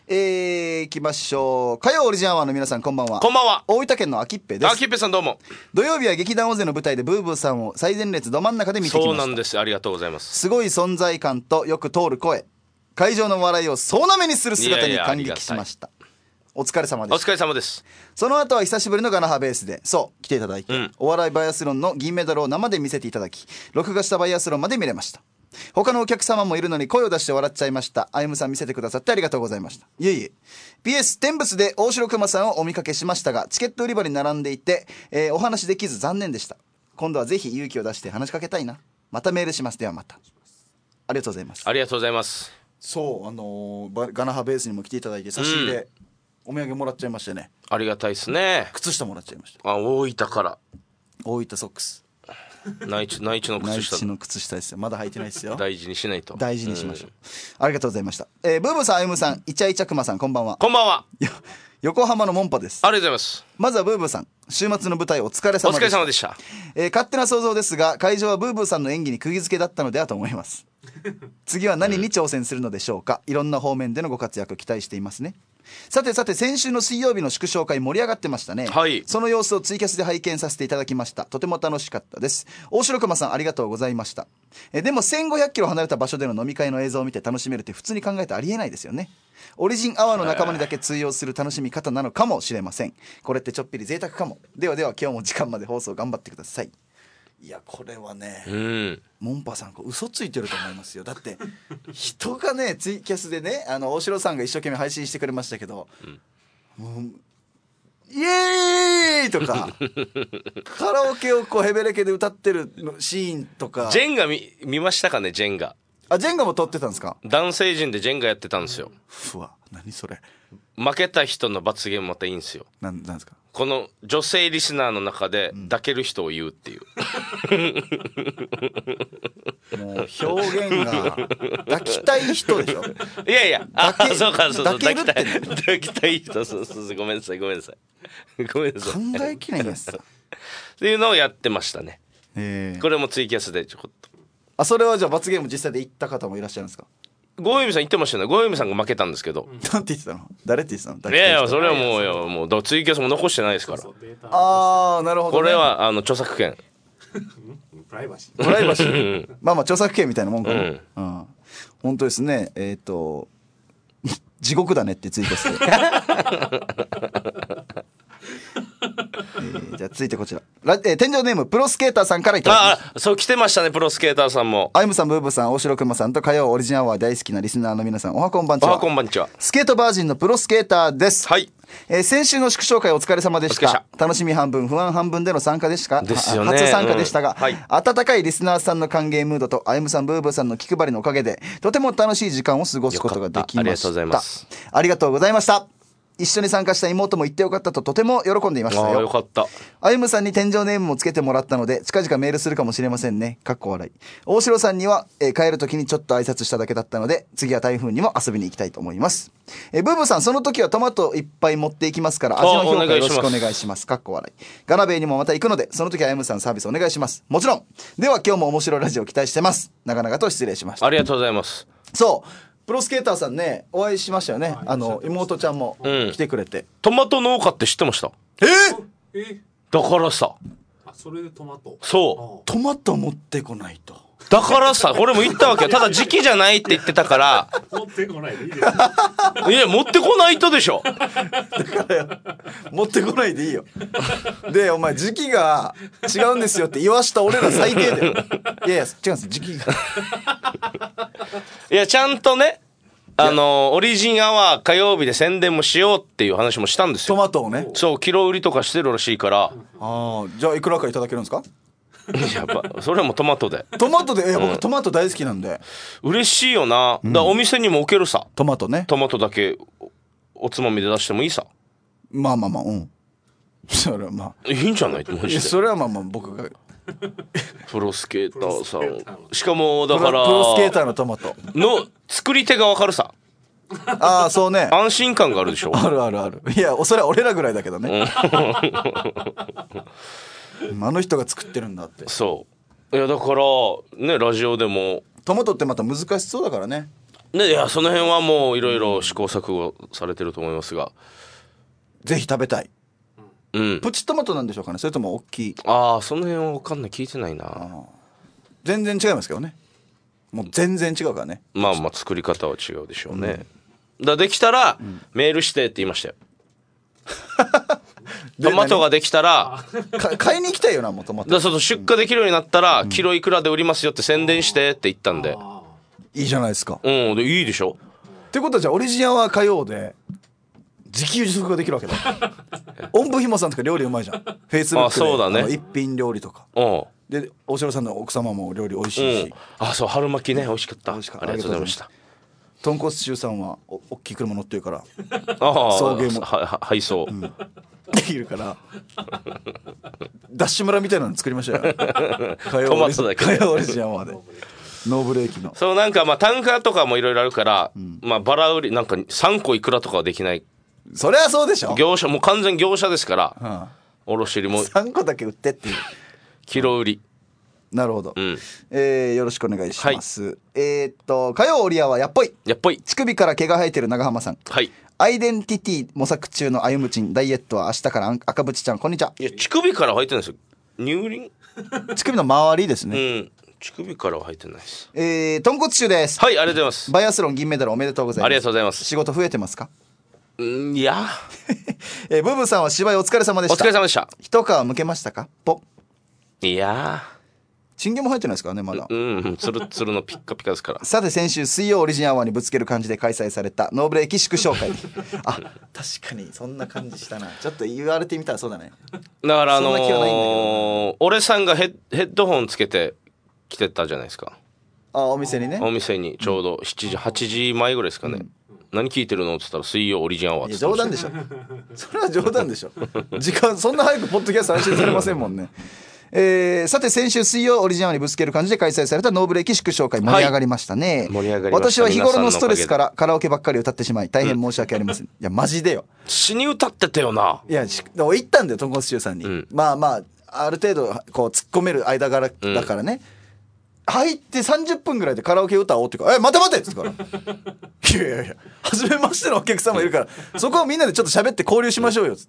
行きましょう。火曜オリジンアワーの皆さんこんばんは。 こんばんは。 大分県のあきっぺです。 あきっぺさんどうも。 土曜日は劇団大勢の舞台でブーブーさんを最前列ど真ん中で見てきました。 そうなんです。ありがとうございます。 すごい存在感とよく通る声、会場の笑いを総なめにする姿に感激しました。お疲れ様です。 お疲れ様です。 その後は久しぶりのガナハベースで来ていただいて、お笑いバイアスロンの銀メダルを生で見せていただき、録画したバイアスロンまで見れました。他のお客様もいるのに声を出して笑っちゃいました。あゆむさん見せてくださってありがとうございました。いえいえ。 PS 天仏で大城熊さんをお見かけしましたが、チケット売り場に並んでいて、お話できず残念でした。今度はぜひ勇気を出して話しかけたいな。またメールします。ではまた。ありがとうございます。 ありがとうございます。 そうガナハベースにも来ていただいて差し入れ、お土産もらっちゃいましてね。 ありがたいですね。 靴下もらっちゃいました。 大分から大分ソックス、 内地の靴下。 内地の靴下ですよ。まだ履いてないですよ。 大事にしないと。 大事にしましょう。ありがとうございました。ブーブーさん、あゆむさん、イチャイチャクマさん、こんばんは。 こんばんは。 横浜のモンパです。 ありがとうございます。 まずはブーブーさん、週末の舞台お疲れ様でした。 お疲れ様でした。 勝手な想像ですが、会場はブーブーさんの演技に釘付けだったのではと思います。次は何に挑戦するのでしょうか。いろんな方面でのご活躍期待していますね。さて先週の水曜日の祝勝会盛り上がってましたね。 はい。 その様子をツイキャスで拝見させていただきました。とても楽しかったです。大城熊さんありがとうございました。でも1500キロ離れた場所での飲み会の映像を見て楽しめるって普通に考えてありえないですよね。オリジンアワーの仲間にだけ通用する楽しみ方なのかもしれません。これってちょっぴり贅沢かも。では今日も時間まで放送頑張ってください。いやこれはね、モンパさん嘘ついてると思いますよ。だって人がねツイキャスでね、大城さんが一生懸命配信してくれましたけど、もうイエーイとかカラオケをヘベレケで歌ってるシーンとか。 ジェンガ 見ましたかね。ジェンガ。 ジェンガも撮ってたんですか。 男性陣でジェンガやってたんですよ。 うわ、何それ。 負けた人の罰ゲームまたいいんですよ。 なんですか。 この女性リスナーの中で抱ける人を言うっていう、 もう表現が抱きたい人でしょ。 いやいや、そうか抱けるって抱きたい人。そうごめんなさい考えきれないやつっていうのをやってましたね。これもツイキャスでちょこっと。 それはじゃあ罰ゲーム実際で行った方もいらっしゃるんですか。 ゴーユミさん言ってましたね。ゴーユミさんが負けたんですけど。 なんて言ってたの。誰って言ってたの。 いやいや、それはもうツイキャスも残してないですから。 なるほど、ね、 これは著作権プライバシーまあ著作権みたいなもんかな。本当ですね。地獄だねってツイキャスでじゃあ続いてこちら、天井ネームプロスケーターさんからいただきました。 そう来てましたね。プロスケーターさんも。 あゆむさん、ブーブーさん、大城熊さんと火曜オリジンアワー大好きなリスナーの皆さん、おはこんばんちは。 おはこんばんちは。 スケートバージンのプロスケーターです。 はい。 先週の祝勝会お疲れ様でした。楽しみ半分不安半分での参加でしたですよね。 初参加でしたが、温かいリスナーさんの歓迎ムードとあゆむさん、ブーブーさんの気配りのおかげでとても楽しい時間を過ごすことができました。ありがとうございます。ありがとうございました。一緒に参加した妹も行ってよかったととても喜んでいましたよ。 よかった。 あゆむさんに天井ネームもつけてもらったので近々メールするかもしれませんね。かっこ笑い。大城さんには、帰る時にちょっと挨拶しただけだったので次は台風にも遊びに行きたいと思います。ブーブーさん、その時はトマトいっぱい持っていきますから味の評価よろしくお願いします。かっこ笑い。ガナベイにもまた行くのでその時はあゆむさんサービスお願いします。もちろん。では今日も面白いラジオ期待してます。長々と失礼しました。 ありがとうございます。 そうプロスケーターさんね、お会いしましたよね。妹ちゃんも来てくれて、 トマト農家って知ってました？だからさ、 それでトマト。 そう。 トマト持ってこないと。 だからさ、これも言ったわけよ。ただ時期じゃないって言ってたから。 持ってこないでいいです。 いや、持ってこないとでしょ。 だからよ、持ってこないでいいよ。で、お前時期が違うんですよって言わした俺ら最低だよ。いやいや、違うんです、時期が。 いや、ちゃんとね、オリジンアワー火曜日で宣伝もしようっていう話もしたんですよ。 トマトをね。 そう、キロ売りとかしてるらしいから。 じゃあいくらかいただけるんですか？ やば、それはもうトマトで。 トマトで、僕トマト大好きなんで。 嬉しいよな。だからお店にも置けるさ。 トマトね。 トマトだけおつまみで出してもいいさ。 まあまあまあ、うん。それはまあ。 いいんじゃないってマジで。 それはまあまあ僕が。 プロスケーターさん。しかもだから。 プロスケーターのトマト。 の作り手がわかるさ。 ああ、そうね。 安心感があるでしょ。 あるあるある。いや、それは俺らぐらいだけどね。あの人が作ってるんだって。 そう。いやだからね、ラジオでもトマトってまた難しそうだからね。 いやその辺はもういろいろ試行錯誤されてると思いますが、 ぜひ食べたい。 うんプチトマトなんでしょうかね、それとも大きい。 ああその辺は分かんない、聞いてないな。 全然違いますけどね、もう全然違うからね。 まあまあ作り方は違うでしょうね、できたら、メールしてって言いましたよトマトができたら買いに行きたいよな、もうトマト。 だそう出荷できるようになったら、キロいくらで売りますよって宣伝してって言ったんで、 いいじゃないですか。 うんでいいでしょ。 ってことはじゃあオリジナは火曜で自給自足ができるわけだおんぶひもさんとか料理うまいじゃん、フェイスブックで。 そうだね、 一品料理とかうんで、大城さんの奥様も料理美味しいし、 あそう春巻きね美味しかった。 美味しかった。 ありがとうございました。 豚骨中さんは大きい車乗ってるからああ送迎も配送、 できるからダッシュ村みたいなの作りましたよトマトだけ火曜オリジナまでノーブレーキの。 そうなんかまあ単価とかもいろいろあるから、まあバラ売りなんか3個いくらとかはできない。 そりゃそうでしょ、 業者もう完全業者ですから、卸売りも 3個だけ売ってっていうキロ売り。 なるほど、 うん、 よろしくお願いします、火曜オリアはやっぽい乳首から毛が生えてる長浜さん、 はい、 アイデンティティ模索中のあゆむちん、ダイエットは明日から赤渕ちゃん、こんにちは。 いや乳首から生えてないですよ、乳輪乳首の周りですね、 うん乳首からは生えてないです。 豚骨臭です。 はい、ありがとうございます。 バイアスロン銀メダルおめでとうございます。 ありがとうございます。 仕事増えてますか？ いやブブさんは芝居お疲れ様でした。 お疲れ様でした。 一皮むけましたか？ いやチンゲも入ってないですからね、まだ。 つるつるのピッカピカですから。 さて先週水曜オリジンアワーにぶつける感じで開催されたノーブレーキ祝勝会あ、確かにそんな感じしたな。ちょっと言われてみたらそうだね。 だからそんな気はないんだけど俺さんがヘッドホンつけて来てたじゃないですか。 お店にね。 お店にちょうど7時8時前ぐらいですかね、何聞いてるのって言ったら水曜オリジンアワーって冗談でしょそれは冗談でしょ時間そんな早くポッドキャスト配信されませんもんね。さて先週水曜オリジンアワーにぶつける感じで開催されたノーブレーキ祝勝会、盛り上がりましたね、 盛り上がりました。 私は日頃のストレスからカラオケばっかり歌ってしまい大変申し訳ありません、いやマジでよ、 死に歌ってたよな。 いや行ったんだよ豚骨中さんに、まあまあある程度こう突っ込める間柄だからね、入って30分ぐらいでカラオケ歌おうって言うから「待て待て!」っつってから「いやいやいや初めましてのお客様いるからそこをみんなでちょっと喋って交流しましょうよ」っつって、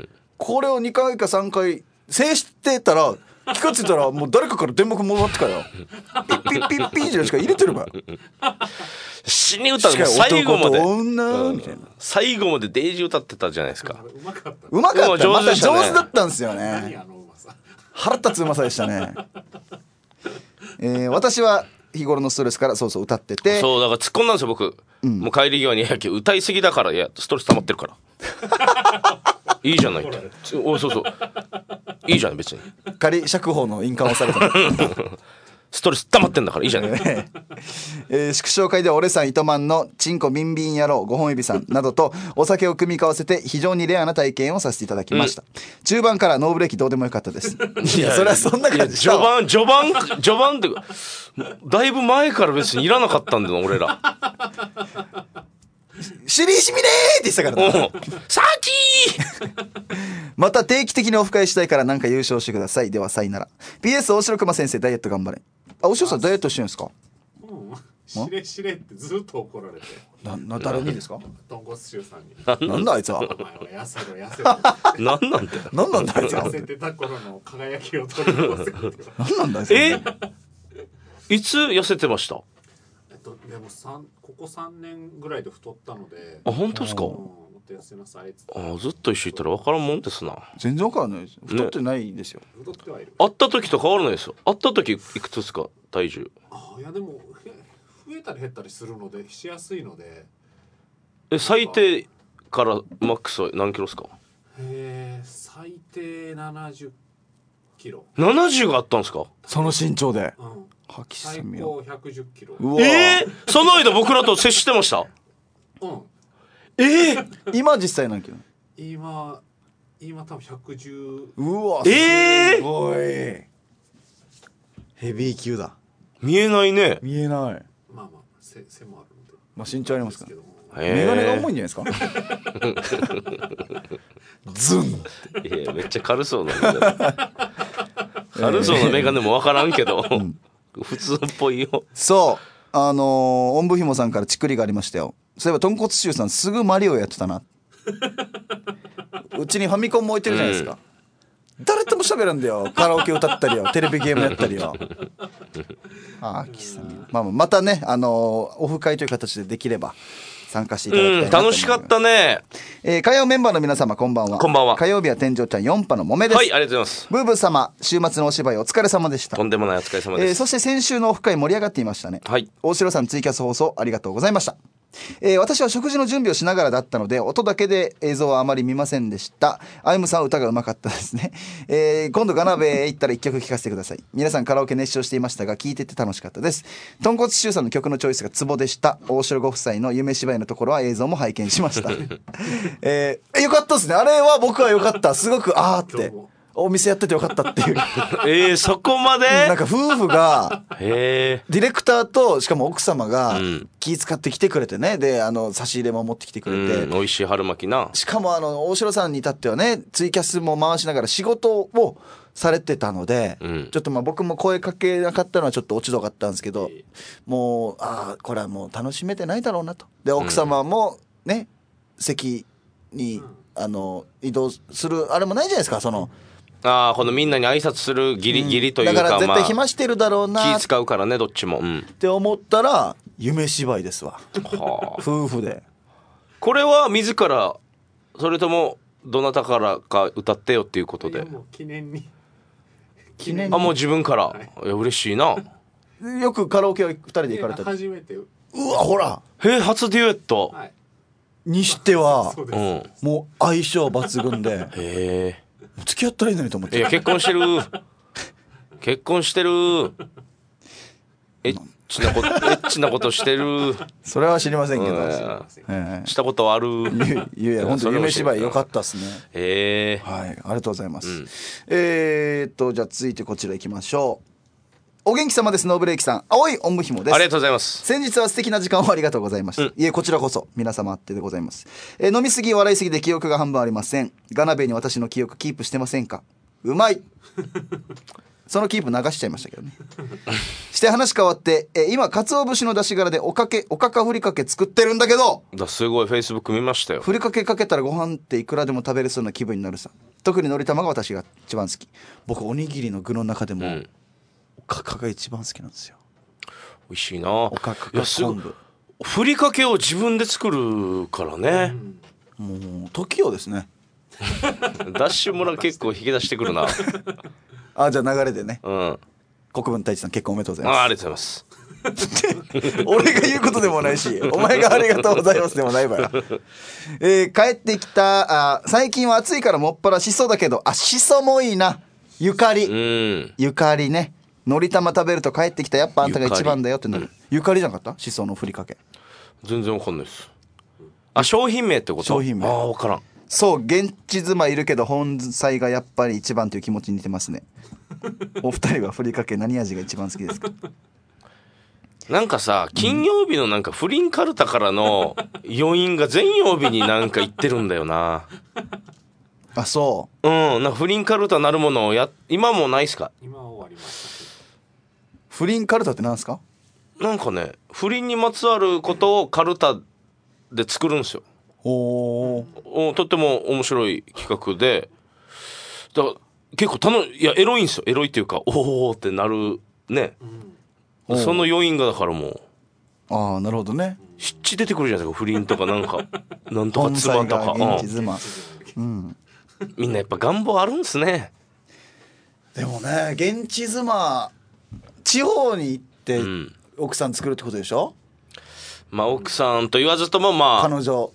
これを2回か3回制してたら気がついたらもう誰かから電話もらってからピッピッピッピッじゃしか入れてるば死に歌って最後まで女みたいな、 最後までデイジー歌ってたじゃないですか。 うまかった、また上手だったんですよね。腹立つうまさでしたね。私は日頃のストレスからそう歌ってて、 そうだから突っ込んだんですよ僕、もう帰り際に「いや歌いすぎだから、いやストレス溜まってるからいいじゃない」ってそうそういいじゃない別に仮釈放の印鑑をされたストレス溜まってんだからいいじゃない祝勝会では俺さん糸満のチンコビンビン野郎5本指さんなどとお酒を組み交わせて非常にレアな体験をさせていただきました、中盤からノーブレーキどうでもよかったです。いやそれはそんな感じしたわ。 序盤ってだいぶ前から別にいらなかったんだよ俺らシリシミレーって言ってたからなサーキーまた定期的にオフ会したいからなんか優勝してください。ではさいなら。 PS 大城熊先生ダイエット頑張れ。大城さんダイエットしてるんですか？ しれってずっと怒られて。 誰にですか？ 豚骨臭さんに。 なんだあいつは。 お前は痩せろなんなんだよ。 なんなんだあいつは。 痩せてた頃の輝きを取り戻せって。 なんなんだあいつは。 いつ痩せてました？ でもここ3年ぐらいで太ったので。 あ本当ですか？ もっと痩せなさいっつって。 ずっと一緒にいたら分からんもんですな。 全然分からないです。太ってないですよ。 太ってはいる。 会った時と変わらないですよ。会った時いくつですか体重？ いやでも増えたり減ったりするのでしやすいので。 最低からマックスは何キロですか？ 最低70キロ。 70があったんですか？ その身長で。 最高110キロ。 その間僕らと接してました？ 今実際何キロ？ 今多分110。 うわすごいヘビー級だ。 見えないね。 見えない。 まあまあ背もあるので。 まあ身長ありますから。メガネが重いんじゃないですか？ズン。 いやめっちゃ軽そうな軽そうなメガネも分からんけど、普通っぽいよ。 そうおんぶひもさんからちくりがありましたよ。そういえば豚骨シュウさんすぐマリオやってたな。うちにファミコンも置いてるじゃないですか、誰とも喋るんだよ。カラオケ歌ったりよ、テレビゲームやったりよ。またね、オフ会という形でできれば参加していただきたいなと思います。 楽しかったね。 火曜メンバーの皆様こんばんは。 こんばんは。 火曜日は天井ちゃん4波のもめです。 はい、ありがとうございます。 ブーブー様、週末のお芝居お疲れ様でした。 とんでもないお疲れ様です。 そして先週のオフ会盛り上がっていましたね。 はい。 大城さんツイキャス放送ありがとうございました。私は食事の準備をしながらだったので音だけで映像はあまり見ませんでした。あゆむさん歌がうまかったですね。今度ガナベへ行ったら1曲聴かせてください。皆さんカラオケ熱唱していましたが聴いてて楽しかったです。豚骨シュウさんの曲のチョイスがツボでした。大城ご夫妻の夢芝居のところは映像も拝見しました。よかったですね。あれは僕はよかった。すごくってお店やっててよかったっていう。 そこまでなんか夫婦がディレクターとしかも奥様が気遣ってきてくれてね。で差し入れも持ってきてくれて、 美味しい春巻きな。 しかも大城さんに至ってはねツイキャスも回しながら仕事をされてたので、ちょっと僕も声かけなかったのはちょっと落ち度があったんですけど、もうこれはもう楽しめてないだろうなと。で奥様もね席に移動するあれもないじゃないですか。 このみんなに挨拶するギリというか、 だから絶対暇してるだろうな、 気使うからねどっちも、 って思ったら夢芝居ですわ。夫婦で。これは自らそれともどなたからか歌ってよっていうことで。 もう記念にもう自分から、いや嬉しいな。 よくカラオケは2人で行かれた。 初めて。 うわほら初デュエット、 にしてはもう相性抜群で付き合ったらいいのにと思って。 いや結婚してるエッチなことしてる。 それは知りませんけど、 したことある。 いや本当に夢芝居良かったですね。 はい、 ありがとうございます。じゃあ続いてこちら行きましょう。お元気様です。ノーブレーキさん、青いおんぶひもです。 ありがとうございます。 先日は素敵な時間をありがとうございました。いえこちらこそ皆様あってでございます。飲みすぎ笑いすぎで記憶が半分ありません。ガナベに私の記憶キープしてませんか。うまいそのキープ流しちゃいましたけどね。して話変わって、今鰹節の出し殻でおかかふりかけ作ってるんだけど、 すごいフェイスブック見ましたよ。 ふりかけかけたらご飯っていくらでも食べれそうな気分になるさ。特にのり玉が私が一番好き。僕おにぎりの具の中でも、おかかが一番好きなんですよ。 美味しいな。 おかかか昆布。 ふりかけを自分で作るからね、 もう時をですね。 ダッシュ村結構引き出してくるな。 じゃあ流れでね、国分太一さん結婚おめでとうございます。 ありがとうございます。 俺が言うことでもないし、お前がありがとうございますでもないわよ。帰ってきた。最近は暑いからもっぱらしそだけど、しそもいいな。ゆかりね。のり玉食べると帰ってきた、やっぱあんたが一番だよってなる。ゆかりじゃなかった？しそのふりかけ。 全然わかんないです。商品名ってこと？ 商品名。 わからん。 そう、現地妻いるけど本妻がやっぱり一番という気持ちに似てますね。お二人はふりかけ何味が一番好きですか？ なんかさ、金曜日のなんか不倫カルタからの余韻が全曜日になんか言ってるんだよな。 そう。 なんか不倫カルタなるものを今もないっすか？ 今は終わりました。 不倫カルタってなんですか？ なんかね、不倫にまつわることをカルタで作るんですよ。とっても面白い企画で、だから結構エロいんですよ。エロいっていうか、おーってなるね。その余韻がだからもう。 なるほどね。 七出てくるじゃないですか。不倫とかなんかなんとか妻とか。 現地妻。 みんなやっぱ願望あるんですね。 でもね、現地妻地方に行って奥さん作るってことでしょ？ 奥さんと言わずとも彼女、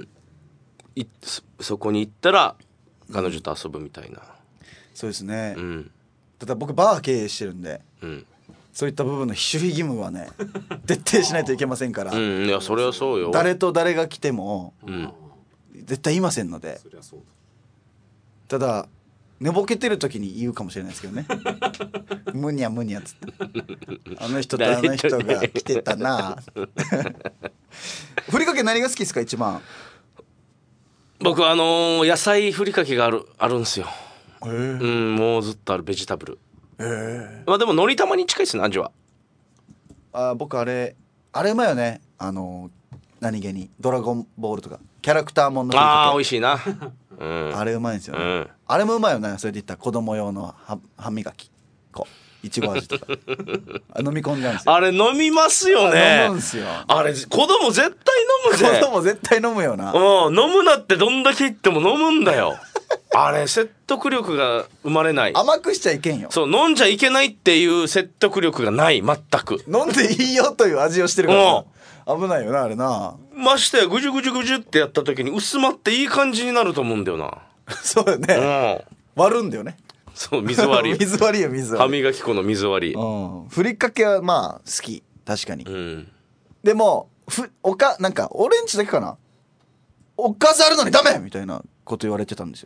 そこに行ったら彼女と遊ぶみたいな。 そうですね。ただ僕バー経営してるんで、そういった部分の守秘義務はね徹底しないといけませんから。 いやそれはそうよ。 誰と誰が来ても、絶対言いませんので。ただ寝ぼけてる時に言うかもしれないですけどね。むにゃむにゃっつってあの人とあの人が来てたな。ふりかけ何が好きですか一番？ 僕野菜ふりかけがあるんですよ。もうずっとあるベジタブル。でものり玉に近いですね味は。 僕あれあれうまいよね。何気にドラゴンボールとかキャラクターもんのふりかけ。 ああ美味しいな、うん、 あれうまいんですよね、 うん、 あれもうまいよね。それで言ったら子供用の歯磨き粉いちご味とか飲み込んじゃうんですよ。 あれ飲みますよね。 飲むんすよ。 あれ子供絶対飲むぜ。 子供絶対飲むよな。 うん、飲むなってどんだけ言っても飲むんだよあれ説得力が生まれない。 甘くしちゃいけんよ。 そう飲んじゃいけないっていう説得力がない。全く飲んでいいよという味をしてるから危ないよなあれな。 ましてやぐじゅぐじゅぐじゅってやった時に薄まっていい感じになると思うんだよなそうよね、割るんだよね。 そう水割り水割りよ水割り。 歯磨き粉の水割り、 ふりかけはまあ好き確かに、 うん、 でもなんかオレンジだけかな、おかずあるのにダメみたいなこと言われてたんですよ。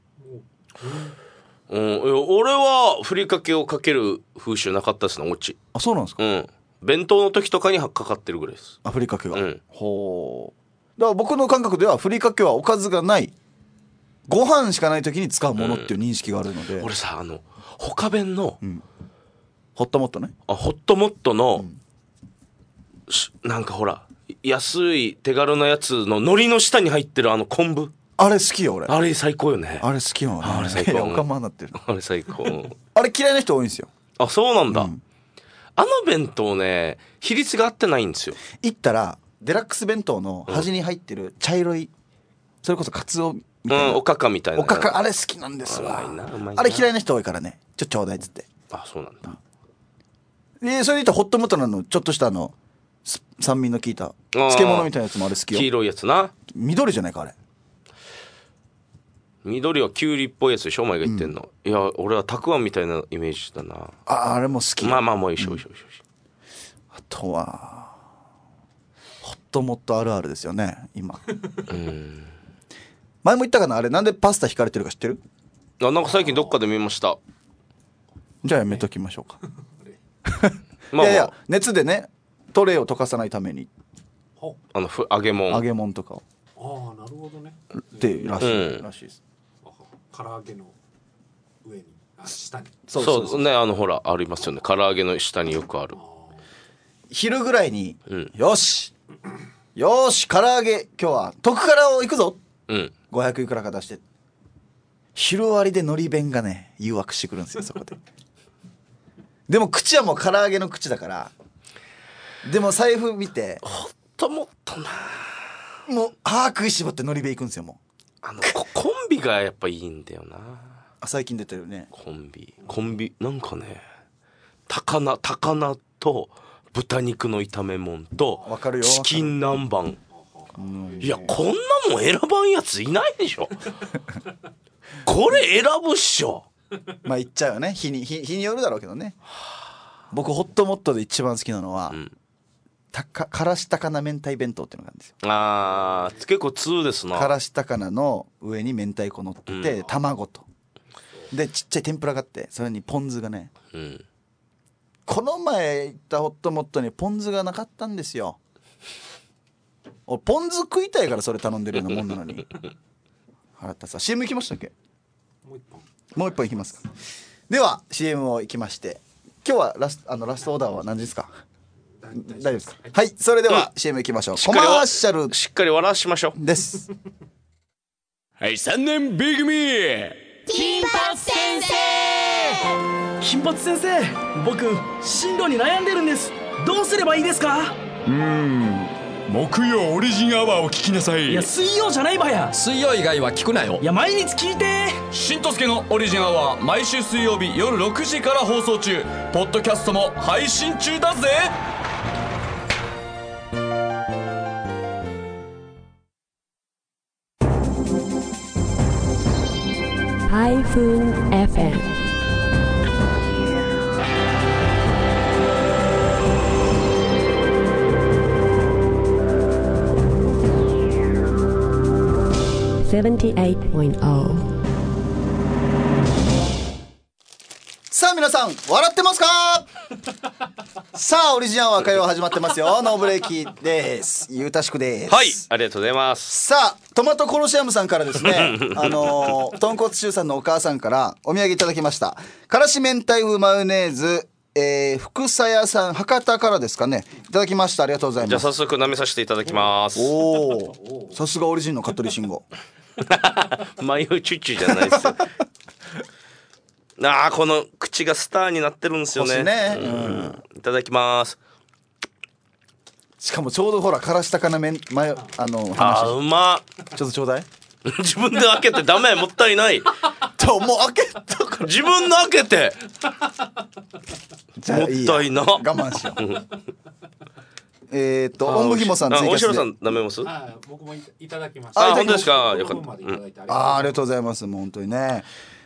うん、俺はふりかけをかける風習なかったですね。おち。 あ、そうなんですか。 うん、弁当の時とかにかかってるぐらいです。 あ、ふりかけが、 うん、 ほう。だから僕の感覚ではふりかけはおかずがないご飯しかない時に使うものっていう認識があるので、 俺さ他弁の、 ホットモットね。 ホットモットの、なんかほら安い手軽なやつの海苔の下に入ってる昆布、 あれ好きよ俺。 あれ最高よね。 あれ好きよね。 あれ最高。 おかまになってる。 あれ最高あれ嫌いな人多いんですよ。 あ、そうなんだ、弁当ね比率が合ってないんですよ。 行ったらデラックス弁当の端に入ってる茶色い、それこそカツオみたいな、 おかかみたいな、 おかか、あれ好きなんですわ。 うまいな。 あれ嫌いな人多いからね、ちょうだいっつって。 あ、そうなんだ。 でそれで言ったらホットモットのちょっとした酸味の効いた漬物みたいなやつもあれ好きよ。 黄色いやつな。 緑じゃないかあれ。 緑はキュウリっぽいやつでしょお前が言ってんの、いや俺はたくあんみたいなイメージだな。 あれも好き。 まあもう一緒、 あとはホットモットあるあるですよね今前も言ったかな、あれなんでパスタ引かれてるか知ってる？ なんか最近どっかで見ました。 じゃあやめときましょうかまあ、 いやいや熱でねトレイを溶かさないために揚げ物とかを、 ああなるほどねってらしいです。 唐揚げの上に下にそうね、ほらありますよね、唐揚げの下によくある。 昼ぐらいに、よし唐揚げ今日は特辛を行くぞ、500いくらか出して、昼割りで海苔弁がね誘惑してくるんですよそこででも口はもう唐揚げの口だから、でも財布見てほっともっとな、 もう食いしばって海苔弁行くんですよ。もうコンビがやっぱいいんだよな。 最近出てるねコンビなんかね、高菜と豚肉の炒め物とチキン南蛮、いやこんなもん選ばんやついないでしょこれ選ぶっしょまあ言っちゃうよね、日によるだろうけどね。僕ホットモットで一番好きなのは、からし高菜明太弁当っていうのがあるんですよ。 あー結構通ですな。 からし高菜の上に明太子乗ってて、卵とでちっちゃい天ぷらがあって、それにポン酢がね、この前行ったホットモットにポン酢がなかったんですよ。俺ポン酢食いたいからそれ頼んでるようなもんなのに腹立つさ。 CM 行きましたっけ？もう一本行きますか。では CM を行きまして、今日はラストオーダーは何時ですか？大丈夫ですか？はい、それでは CM 行きましょう。コマーシャルしっかり笑わしましょうですはい、3年 B 組金髪先生。 金髪先生、僕進路に悩んでるんです。どうすればいいですか？ 木曜オリジンアワーを聞きなさい。 いや水曜じゃないばや。 水曜以外は聞くなよ。 いや毎日聞いて。 しんとすけのオリジンアワー毎週水曜日夜6時から放送中。ポッドキャストも配信中だぜ。 -FM さあ皆さん笑ってますか？さあオリジンアワー会話始まってますよ。ノーブレーキです。ゆうたしくです。 はい、ありがとうございます。 さあトマトコロシアムさんからですね豚骨臭さんのお母さんからお土産いただきました。からし明太風マヨネーズ福佐屋さん博多からですかね、いただきました。ありがとうございます。 じゃあ早速舐めさせていただきます。 おお、さすがオリジンの香取慎吾。 マヨチュチュじゃないですよ。あー、この口がスターになってるんですよね。いただきます。 しかもちょうどほらからしたかな話。 うま。 ちょっとちょうだい。 自分で開けてダメ、もったいない。 ともう開けたから。 自分の開けて。もったいな。 我慢しよう。おんぶひもさん追加して。 おしろさんダメます？ 僕もいただきました。 本当ですか。よかった。 ありがとうございます。もう本当にね。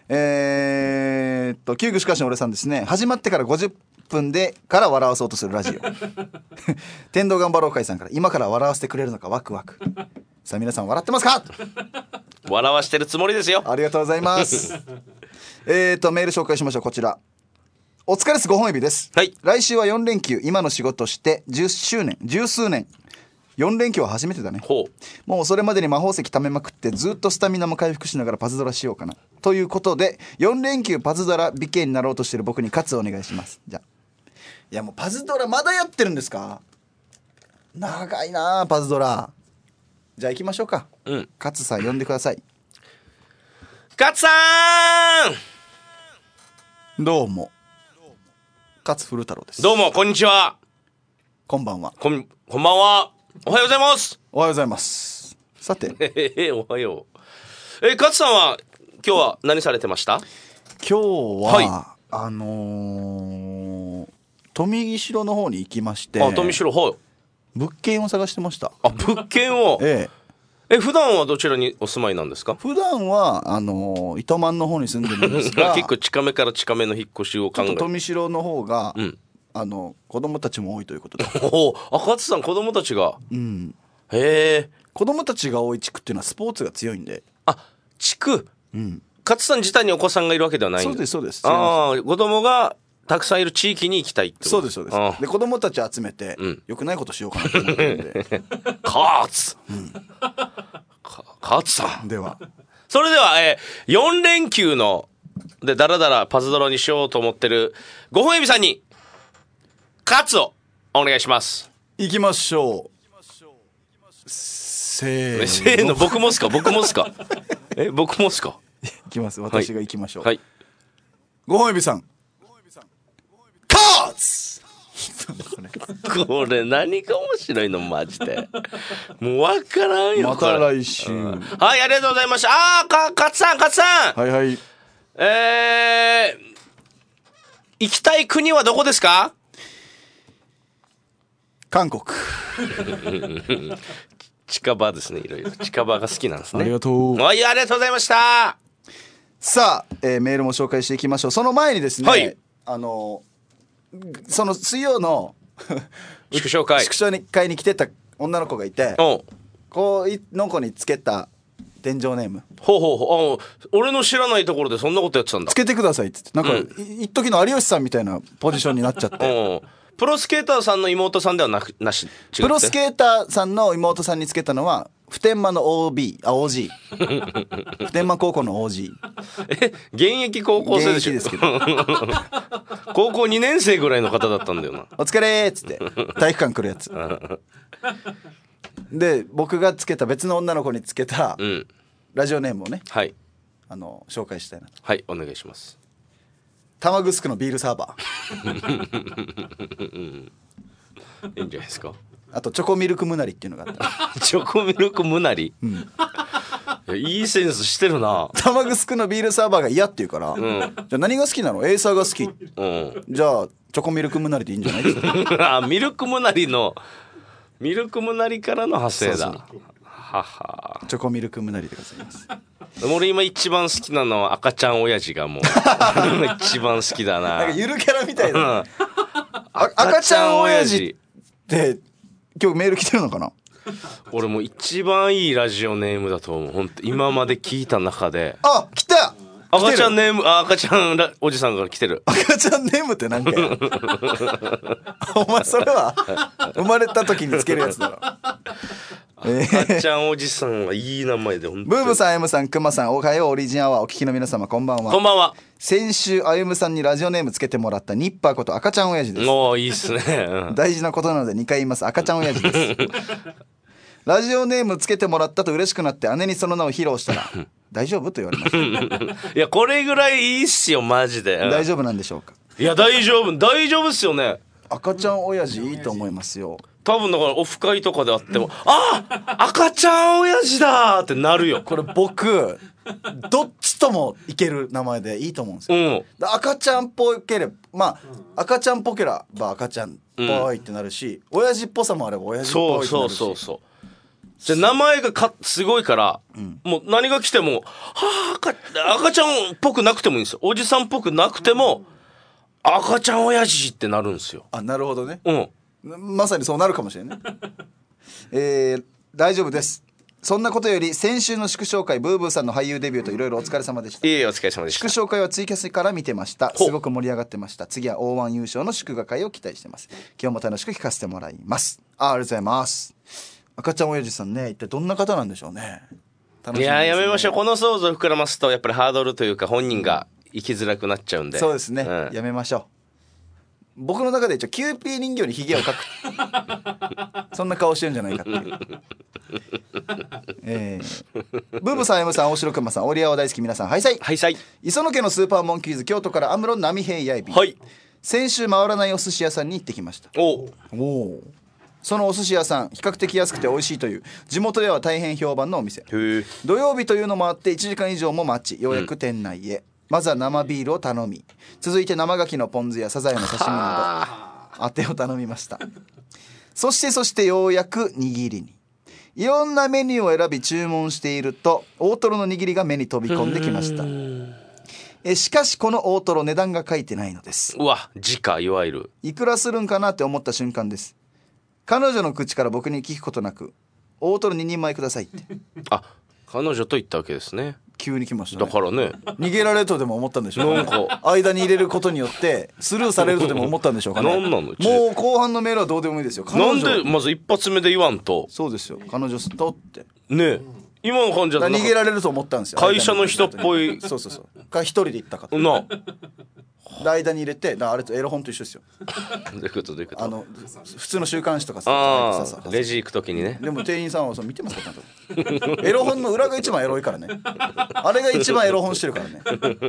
旧具しかしの俺さんですね。始まってから50分でから笑わそうとするラジオ。天童頑張ろう会さんから今から笑わせてくれるのかワクワク。さあ皆さん笑ってますか？ 笑わしてるつもりですよ。 ありがとうございます。メール紹介しましょう。こちら。お疲れです5本指です、 はい、 来週は4連休、今の仕事して10周年十数年、4連休は初めてだね。もうそれまでに魔法石貯めまくってずっとスタミナも回復しながらパズドラしようかなということで、4連休パズドラ美形になろうとしている僕に喝をお願いします。じゃあ、いやもうパズドラまだやってるんですか？長いなパズドラ。じゃあ行きましょうか。勝さん呼んでください。 勝さん、どうも勝古太郎です。 どうもこんにちは。 こんばんは。 こんばんは。おはようございます。 おはようございます。さておはよう。勝さんは今日は何されてました？ 今日は、富木城の方に行きまして。 富城、はい。 物件を探してました。 物件を。普段はどちらにお住まいなんですか？普段は糸満の方に住んでるんですが結構近めから近めの引っ越しを考えて、 富城の方が、子供たちも多いということで。 勝さん子供たちが、へえ。 子供たちが多い地区っていうのはスポーツが強いんで。 地区、勝さん自体にお子さんがいるわけではないんで。 そうです。 子供がたくさんいる地域に行きたいってこと。 そうです。で子供たち集めて、良くないことしようかなと思ってるんで。 勝さんでは、 それでは、4連休のでダラダラパズドラにしようと思ってる5本指さんに勝をお願いします。 行きましょう。せーの。 僕もっすか僕もっすか行きます。私が行きましょう。 はい。 5本指さんこれ何が面白いのマジで。もう分からんよ。 また来週。 はい、ありがとうございました。勝さん。 はい。 行きたい国はどこですか？ 韓国。 近場ですね。いろいろ近場が好きなんですね。 ありがとう。 はい、ありがとうございました。 さあ、メールも紹介していきましょう。その前にですね、はい、その水曜の祝勝会に来てた女の子がいて、この子につけた天井ネーム。 俺の知らないところでそんなことやってたんだ。 つけてくださいって言って、なんか、一時の有吉さんみたいなポジションになっちゃって。 プロスケーターさんの妹さんではなし。 プロスケーターさんの妹さんにつけたのは普天間の OG 普天間高校の OG。 現役高校生でしょ。 現役ですけど高校2年生ぐらいの方だったんだよな。 お疲れーっつって体育館来るやつで、僕がつけた別の女の子につけたラジオネームをね、 はい、 紹介したいなと。 はい、お願いします。 玉城のビールサーバーいいんじゃないですか。 あとチョコミルクムナリっていうのがあったチョコミルクムナリ、いいセンスしてるな。 玉城のビールサーバーが嫌って言うから、じゃあ何が好きなの？エーサーが好き、じゃあチョコミルクムナリでいいんじゃないですか。 ミルクムナリからの派生だ。 チョコミルクムナリでございます。 俺今一番好きなのは赤ちゃん親父がもう一番好きだな。 なんかゆるキャラみたいな、赤ちゃん親父って今日メール来てるのかな。 俺もう一番いいラジオネームだと思う。本当今まで聞いた中で。 来た。 赤ちゃんネーム、赤ちゃんおじさんから来てる。 赤ちゃんネームって何かやお前それは生まれた時につけるやつだろ。 赤ちゃんおじさんはいい名前で。ブーブさん、Mさん、くまさん、おはよう。オリジンアワーお聞きの皆様、こんばんは。 こんばんは。 先週あゆむさんにラジオネームつけてもらったニッパーこと赤ちゃん親父です。 おー、いいっすね、 大事なことなので2回言います。赤ちゃん親父ですラジオネームつけてもらったと嬉しくなって姉にその名を披露したら大丈夫と言われましたいやこれぐらいいいっすよマジで。 大丈夫なんでしょうか。 いや大丈夫っすよね。 赤ちゃん親父いいと思いますよ。 多分だからオフ会とかであっても、赤ちゃん親父だってなるよ。 これ僕どっちともいける名前でいいと思うんですよ、赤ちゃんっぽければ赤ちゃんっぽければ赤ちゃんっぽいってなるし、親父っぽさもあれば親父っぽいってなるし。そうじゃ名前がすごいから、もう何が来ても赤ちゃんっぽくなくてもいいんですよ。おじさんっぽくなくても赤ちゃん親父ってなるんですよ。 なるほどね。まさにそうなるかもしれない大丈夫です。そんなことより先週の祝勝会ブーブーさんの俳優デビューといろいろお疲れ様でした。 いえお疲れ様でした。 祝勝会はツイキャスから見てました。すごく盛り上がってました。次は O1 優勝の祝賀会を期待してます。今日も楽しく聞かせてもらいます。ありがとうございます。赤ちゃん親父さんね、一体どんな方なんでしょうね。 いややめましょう。この想像膨らますとやっぱりハードルというか本人が生きづらくなっちゃうんで。 そうですね、やめましょう。僕の中で一応キューピー人形にヒゲを描くそんな顔してるんじゃないかっていうブーブさん、エムさん、大城くまさん、オリアワ大好き皆さん、ハイサイ。磯野家のスーパーモンキーズ、京都からアムロ波平やいび、先週回らないお寿司屋さんに行ってきました。そのお寿司屋さん比較的安くて美味しいという地元では大変評判のお店。土曜日というのもあって1時間以上も待ち、ようやく店内へ。まずは生ビールを頼み、続いて生牡蠣のポン酢やサザエの刺身などあてを頼みました。そしてようやく握りに。いろんなメニューを選び注文していると大トロの握りが目に飛び込んできました。しかしこの大トロ値段が書いてないのです。 うわ、時価いわゆるいくらするんかなって思った瞬間です。彼女の口から僕に聞くことなく大トロ2人前くださいって彼女と言ったわけですね。 急に来ましたね。 だからね、 逃げられるとでも思ったんでしょうか、ね、なんか間に入れることによってスルーされるとでも思ったんでしょうかね。 なんなのもう後半のメールはどうでもいいですよ。 なんでまず一発目で言わんと。 そうですよ、彼女とってね、今の感じだと逃げられると思ったんですよ。 会社の人っぽい。 そうか一人で行ったかとな間に入れて、あれとエロ本と一緒ですよ。 どういうこと普通の週刊誌とかさ、レジ行くときにね。 でも店員さんは見てますかちゃんとエロ本の裏が一番エロいからね。あれが一番エロ本してるからね。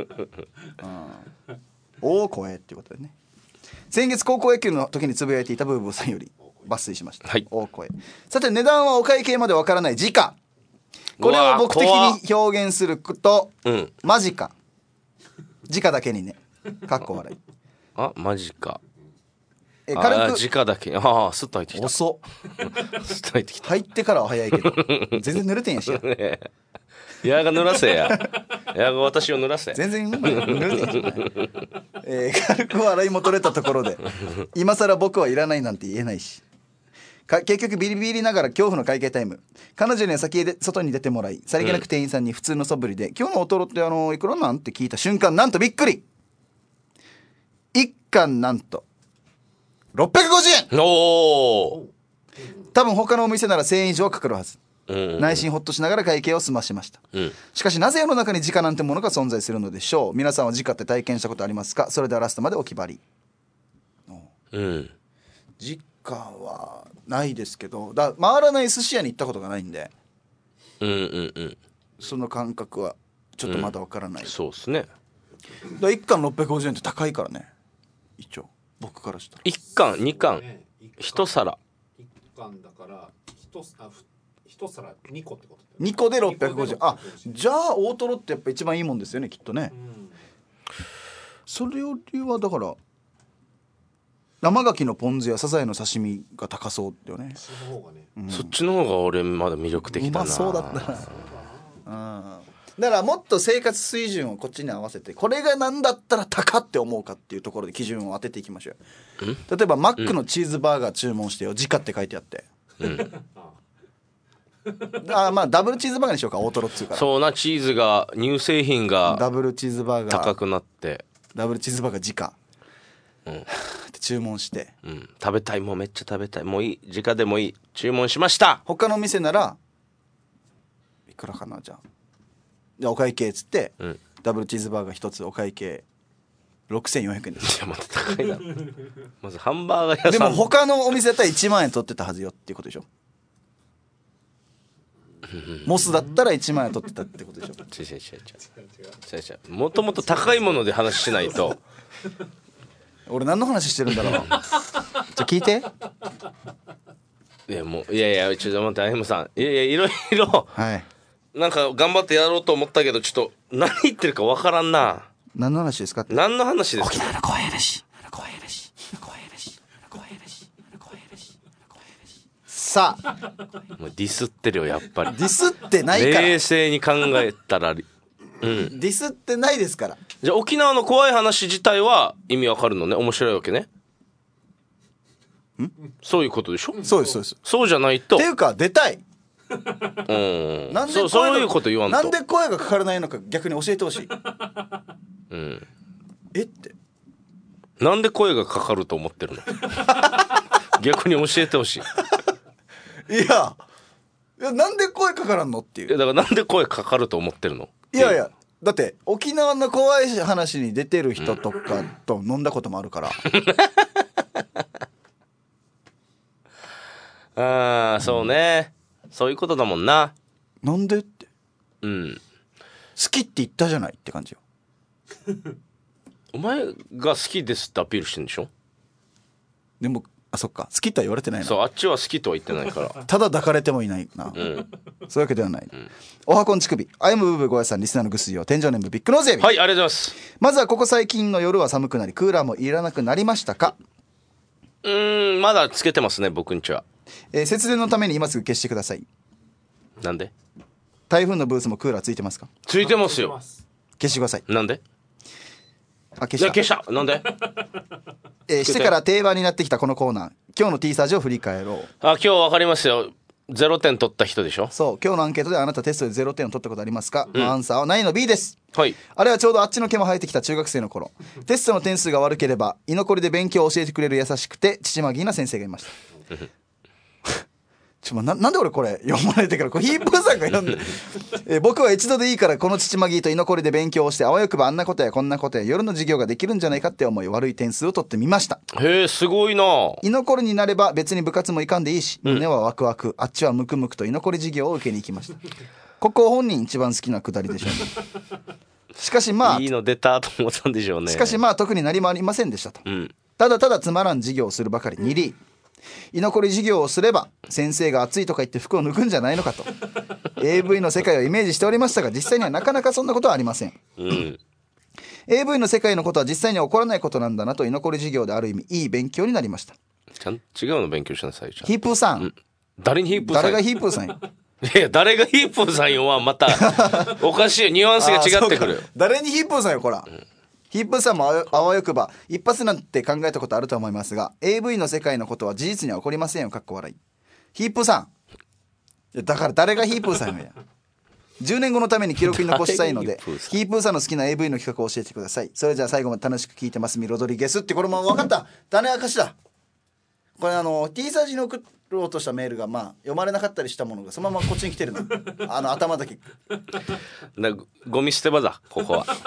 大声っていうことでね。先月高校野球の時につぶやいていたブーブーさんより抜粋しました、大声。さて値段はお会計までわからない時価。これを僕的に表現すると、マジか時価だけにね、かっこ笑い。 マジか。 軽く時価だけ。スッと入ってきた。 遅スッと入ってきた。 入ってからは早いけど全然濡れてんやしやが濡らせやが私を濡らせ。 全然濡れてんやし軽く笑いも取れたところで今更僕はいらないなんて言えないし、結局ビリビリながら恐怖の会計タイム。彼女には先へ外に出てもらい、さりげなく店員さんに普通の素振りで、今日のおとろっていくらなんて聞いた瞬間、なんとびっくり、1貫なんと650円。多分他のお店なら1000円以上かかるはず。内心ホッとしながら会計を済ましました、しかしなぜ世の中に時価なんてものが存在するのでしょう。皆さんは時価って体験したことありますか。それではラストまでお決まり。時価はないですけど、回らない寿司屋に行ったことがないんで、その感覚はちょっとまだわからない、 そうですね。 1貫650円って高いからね、一応僕からしたら。 1貫2貫1皿 1貫だから1皿2個ってこと。 2個で650円。じゃあ大トロってやっぱ一番いいもんですよね、きっとね。それよりはだから生牡蠣のポン酢やサザエの刺身が高そうだよね。 そっちの方が俺まだ魅力的だな。 うまそうだったな。だからもっと生活水準をこっちに合わせて、これが何だったら高って思うかっていうところで基準を当てていきましょう。例えばマックのチーズバーガー注文してよ、時価って書いてあって、 まあダブルチーズバーガーにしようか、大トロっつうから。 そうな、チーズが乳製品がダブルチーズバーガー高くなって、 ダブルチーズバーガー直って注文して、 食べたい、もうめっちゃ食べたい、もういい、直でもいい、注文しました。 他の店ならいくらかな、じゃあお会計っつって、ダブルチーズバーガー1つお会計6400円です。 いや、また高いなまずハンバーガー屋さんでも他のお店だったら1万円取ってたはずよっていうことでしょモスだったら1万円取ってたってことでしょ。 違うもともと高いもので話しないと俺何の話してるんだろうじゃあ聞いて。 いやもういやちょっと待って、あゆむさん、いろいろ、はい、なんか頑張ってやろうと思ったけど、ちょっと何言ってるかわからんな。 何の話ですかって。 何の話ですか。 沖縄の公園主さあもうディスってるよ、やっぱり。 ディスってないから、 冷静に考えたらディスってないですから。 じゃあ沖縄の怖い話自体は意味わかるのね、面白いわけね。そういうことでしょ。 そうですそうです。 そうじゃないと。 っていうか出たい。 なんでそういうこと言わんと。 なんで声がかからないのか逆に教えてほしい。って。 なんで声がかかると思ってるの逆に教えてほしい。 いやなんで声かからんのっていう。 だからなんで声かかると思ってるの。 いやだって沖縄の怖い話に出てる人とかと飲んだこともあるからああそうね、そういうことだもんな。 なんでって、好きって言ったじゃないって感じよお前が好きですってアピールしてんでしょ。 でもそっか、好きとは言われてないな。 そう、あっちは好きとは言ってないからただ抱かれてもいないな、そういうわけではない、おはこんちくびあやむブーブーごやさん、リスナーのぐすよ、天井ネームビッグノーゼビ。 はい、ありがとうございます。 まずはここ最近の夜は寒くなりクーラーもいらなくなりましたか。 まだつけてますね、僕んちは。 節電のために今すぐ消してください。 なんで。 台風のブースもクーラーついてますか。 ついてますよ。 消してください。 なんで。 消したなんでしてから定番になってきたこのコーナー、今日の T サージを振り返ろう。 今日わかりますよ。0点取った人でしょ。 そう、今日のアンケートであなたテストで0点を取ったことありますか、アンサーはないの B です。 はい。 あれはちょうどあっちの毛も生えてきた中学生の頃、テストの点数が悪ければ居残りで勉強を教えてくれる優しくて父まぎな先生がいましたなんで俺これ読まれてからこれヒープーさんが読んで僕は一度でいいからこの父まぎと居残りで勉強をして、あわよくばあんなことやこんなことや夜の授業ができるんじゃないかって思い悪い点数を取ってみました。 へえ、すごいな。 居残りになれば別に部活も行かんでいいし、胸はワクワク、あっちはムクムクと居残り授業を受けに行きました。ここ本人一番好きなくだりでしょうね。しかしまあいいの出たと思ったんでしょうね。 しかしまあ特に何もありませんでしたと、ただただつまらん授業をするばかり。2理居残り授業をすれば先生が暑いとか言って服を脱ぐんじゃないのかとAV の世界をイメージしておりましたが、実際にはなかなかそんなことはありません、AV の世界のことは実際には起こらないことなんだなと居残り授業である意味いい勉強になりました。 ちゃん違うの勉強しなさい。 ヒープーさん、 誰にヒープーさん。 誰がヒープーさんよいや誰がヒープーさんよはまたおかしい、ニュアンスが違ってくる。 誰にヒープーさんよこら、ヒップさんもあわよくば一発なんて考えたことあると思いますが AV の世界のことは事実には起こりませんよ、かっこ笑い。ヒップさん、だから誰がヒップさんよや10年後のために記録に残したいのでヒップさんの好きな AV の企画を教えてください。それじゃあ最後まで楽しく聞いてますミロドリゲスって。これも分かった、種明かしだこれ。T サージに送ろうとしたメールが読まれなかったりしたものがそのままこっちに来てるの頭だけゴミ捨て場だここは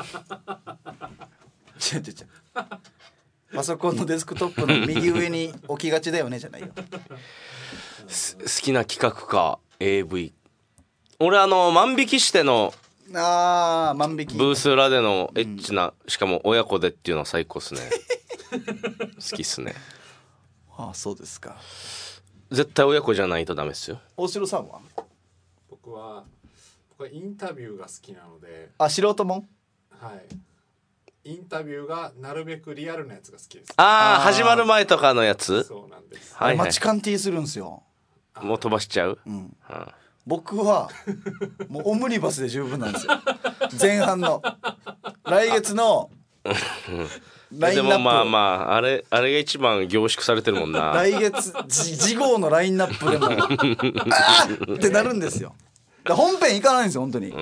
違うパソコンのデスクトップの右上に置きがちだよねじゃないよ好きな企画か AV。 俺万引きしての万引きブース裏でのエッチな、しかも親子でっていうのは最高っすね好きっすね。 そうですか。 絶対親子じゃないとダメですよ。 大城さんは。 僕はインタビューが好きなので。 素人もん。 はい、インタビューがなるべくリアルなやつが好きです。 始まる前とかのやつ。 そうなんです。 マチカン T するんですよ。 もう飛ばしちゃう、 僕はもうオムニバスで十分なんですよ前半の来月のラインナップでもまあまああれが一番凝縮されてるもんな。 来月次号のラインナップでもあーってなるんですよ。本編いかないんですよ本当に。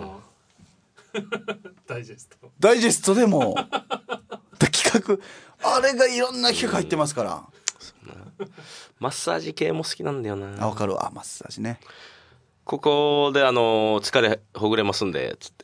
ダイジェストでも企画あれがいろんな企画入ってますから。 マッサージ系も好きなんだよな。 わかるわ。マッサージね。 ここで疲れほぐれますんでつって、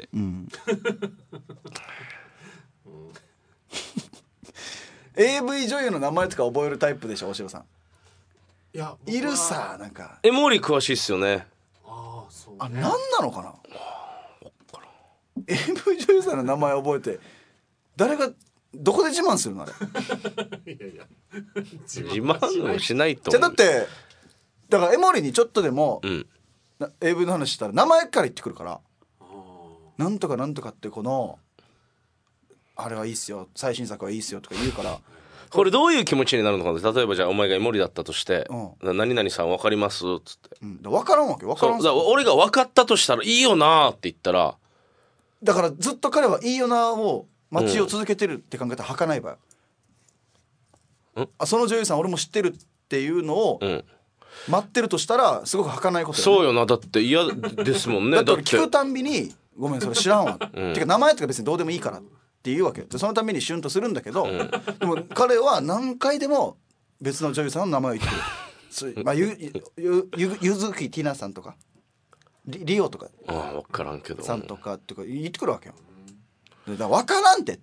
AV 女優の名前とか覚えるタイプでしょ大城さん。 いやいるさなんかモーリー詳しいっすよね。 そうね。 何なのかな。AV 女優さんの名前覚えて誰がどこで自慢するのあれ。 いや自慢をしないと。 じゃだってだからエモリにちょっとでも、AV の話したら名前から言ってくるから、なんとかなんとかってこのあれはいいっすよ最新作はいいっすよとか言うから。 これどういう気持ちになるのかな。例えばじゃあお前がエモリだったとして、何々さん分かりますっつって、 分からんわけ分からん。 そう俺が分かったとしたらいいよなって言ったら、 だからずっと彼はいいよなを待ちを続けてるって考えたら儚かない場合、その女優さん俺も知ってるっていうのを待ってるとしたらすごく儚いことよね。 そうよな。だって嫌ですもんね。 だって俺聞くたんびにごめんそれ知らんわ、てか名前とか別にどうでもいいからって言うわけで、そのためにシュンとするんだけど、でも彼は何回でも別の女優さんの名前を言ってくる。まあゆずきティナさんとかリオとか分からんけどさんとかってか言ってくるわけよ。だから分からんって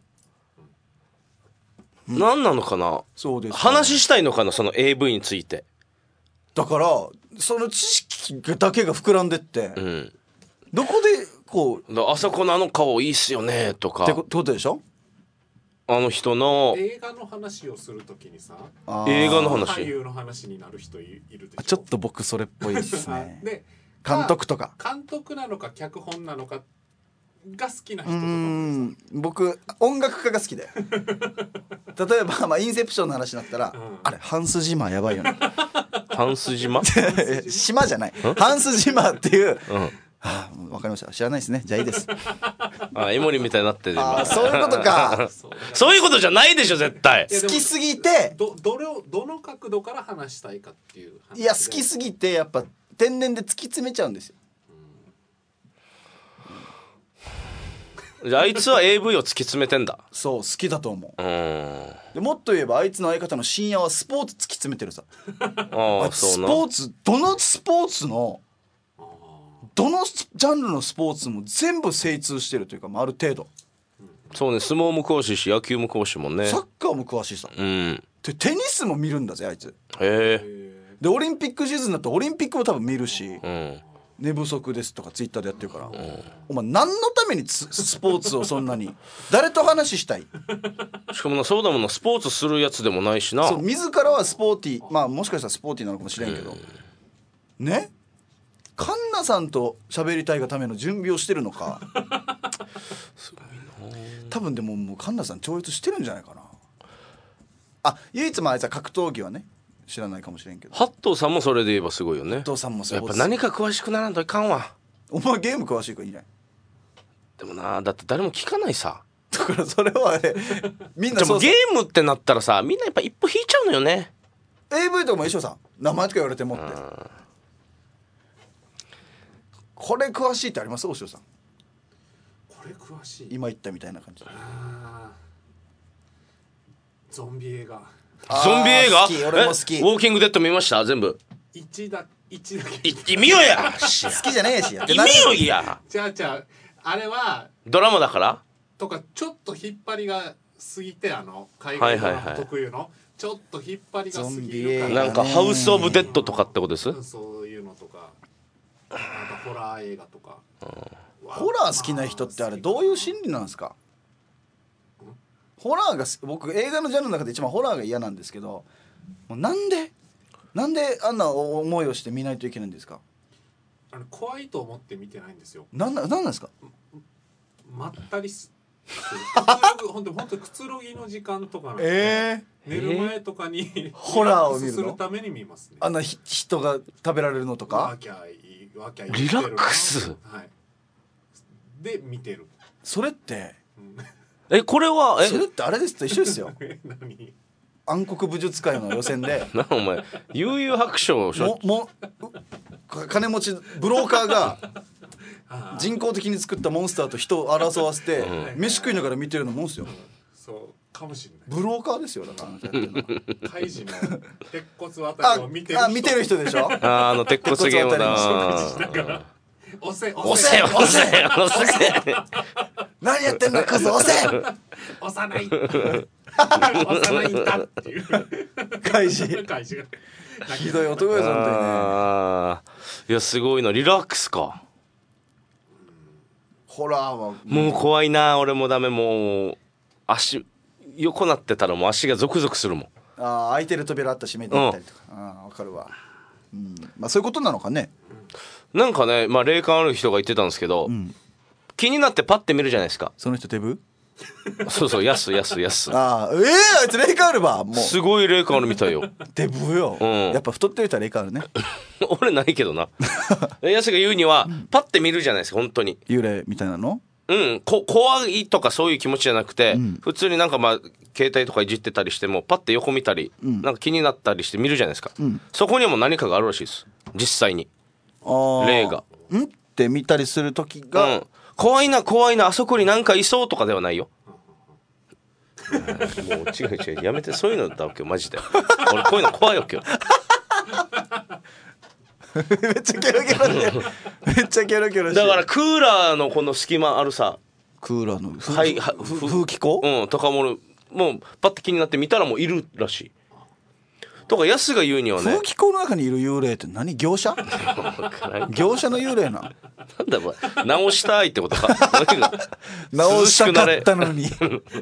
何なのかな。 そうです、 話したいのかなその AV について。 だからその知識だけが膨らんでって、どこでこうあそこのあの顔いいっすよねとかってことでしょ。 あの人の映画の話をするときにさ、 映画の話俳優の話になる人いるでしょ。 ちょっと僕それっぽいですね。 で監督とか監督なのか脚本なのかが好きな人とか。 僕音楽家が好きで例えば、インセプションの話になったら、あれハンス・ジマーやばいよね。 ハンス島島じゃないハンス・ジマーっていう、わかりました知らないですねじゃあいいです。 エモリみたいになってる。 そういうことか。 そういうことじゃないでしょ絶対。 好きすぎてどの角度から話したいかっていう話。 いや好きすぎてやっぱ天然で突き詰めちゃうんですよ。 あいつは AV を突き詰めてんだ。 そう好きだと思う。でもっと言えばあいつの相方の深夜はスポーツ突き詰めてるさ。スポーツどのスポーツのどのジャンルのスポーツも全部精通してるというか、ある程度。 そうね相撲も詳しいし野球も詳しいもんね。 サッカーも詳しいさ。でテニスも見るんだぜあいつ。でオリンピックシーズンだとオリンピックも多分見るし、寝不足ですとかツイッターでやってるから、お前何のためにスポーツをそんなに誰と話したい。 しかもそうだもんなスポーツするやつでもないしな。 そう自らはスポーティーもしかしたらスポーティーなのかもしれんけど、ねカンナさんと喋りたいがための準備をしてるのかすごいな。多分でもうカンナさん超越してるんじゃないかな。唯一あいつは格闘技はね知らないかもしれんけど、 ハットーさんもそれで言えばすごいよね。 ハットーさんもそう。 やっぱ何か詳しくならんといかんわ。 お前ゲーム詳しいからいいね。でもなだって誰も聞かないさ。 だからそれはみんなそうゲームってなったらさみんなやっぱ一歩引いちゃうのよね。 AV とかも一緒さ名前とか言われてもってこれ詳しいってあります大塩さん。 これ詳しい今言ったみたいな感じ。 ゾンビ映画。 ゾンビ映画好き俺も好き。 ウォーキングデッド見ました全部。 1だけ見よや好きじゃねえしや見よいや。 じゃああれはドラマだからとかちょっと引っ張りが過ぎて海外ドラマ特有のちょっと引っ張りが過ぎるからなんかハウスオブデッドとかってことです。 そういうのとかあとホラー映画とか。 ホラー好きな人ってあれどういう心理なんですか。ホラーが僕映画のジャンルの中で一番ホラーが嫌なんですけど、もうなんであんな思いをして見ないといけないんですか。 怖いと思って見てないんですよ。 なんですか。 まったりす本当くつろぎの時間とか寝る前とかにホラーを見るのするために見ますね。 あんな人が食べられるのとかわきゃいいリラックス、 はい、で見てる。 それって、 これはそれってあれですと一緒ですよ何暗黒武術界の予選でなお前悠々白書を金持ちブローカーが人工的に作ったモンスターと人を争わせて飯食いながら見てるのもんですよ。 そうかもしれない。 ブローカーですよだからカイジの鉄骨あたりを見てる人。 見てる人でしょ。 鉄骨ゲームだ。 押せ何やってんのクズ押せ押さない押さないんだっていうカイジがひどい男です本当にね。 いやすごいな。リラックスか。 ホラーはもう怖いな。俺もダメ。もう足横なってたらもう足がゾクゾクするもん。 開いてる扉あったら閉めていったりとか。わかるわ。まあそういうことなのかね。 なんかね、霊感ある人が言ってたんですけど、気になってパッて見るじゃないですか。 その人デブ？ そうやす。 あいつ霊感あるわ。もうすごい霊感あるみたいよ。 デブよ。やっぱ太ってる人は霊感あるね。 俺ないけどな。やすが言うにはパッて見るじゃないですか本当に。 幽霊みたいなの？ 怖いとかそういう気持ちじゃなくて、普通になんか携帯とかいじってたりしてもパッて横見たり、なんか気になったりして見るじゃないですか。そこにも何かがあるらしいです。実際に。霊が。 って見たりする時が。 怖いなあそこになんかいそうとかではないよ。もう違うやめて。そういうのだわけよマジで。俺こういうの怖いわけよ。 めっちゃキョロキョロしてだからクーラーのこの隙間あるさ。 クーラーの風気口とかもうパッて気になって見たらもういるらしい。とかヤスが言うにはね。 風気口の中にいる幽霊って何？業者？業者の幽霊な。 なんだこれ。直したいってことか。 直したかったのに。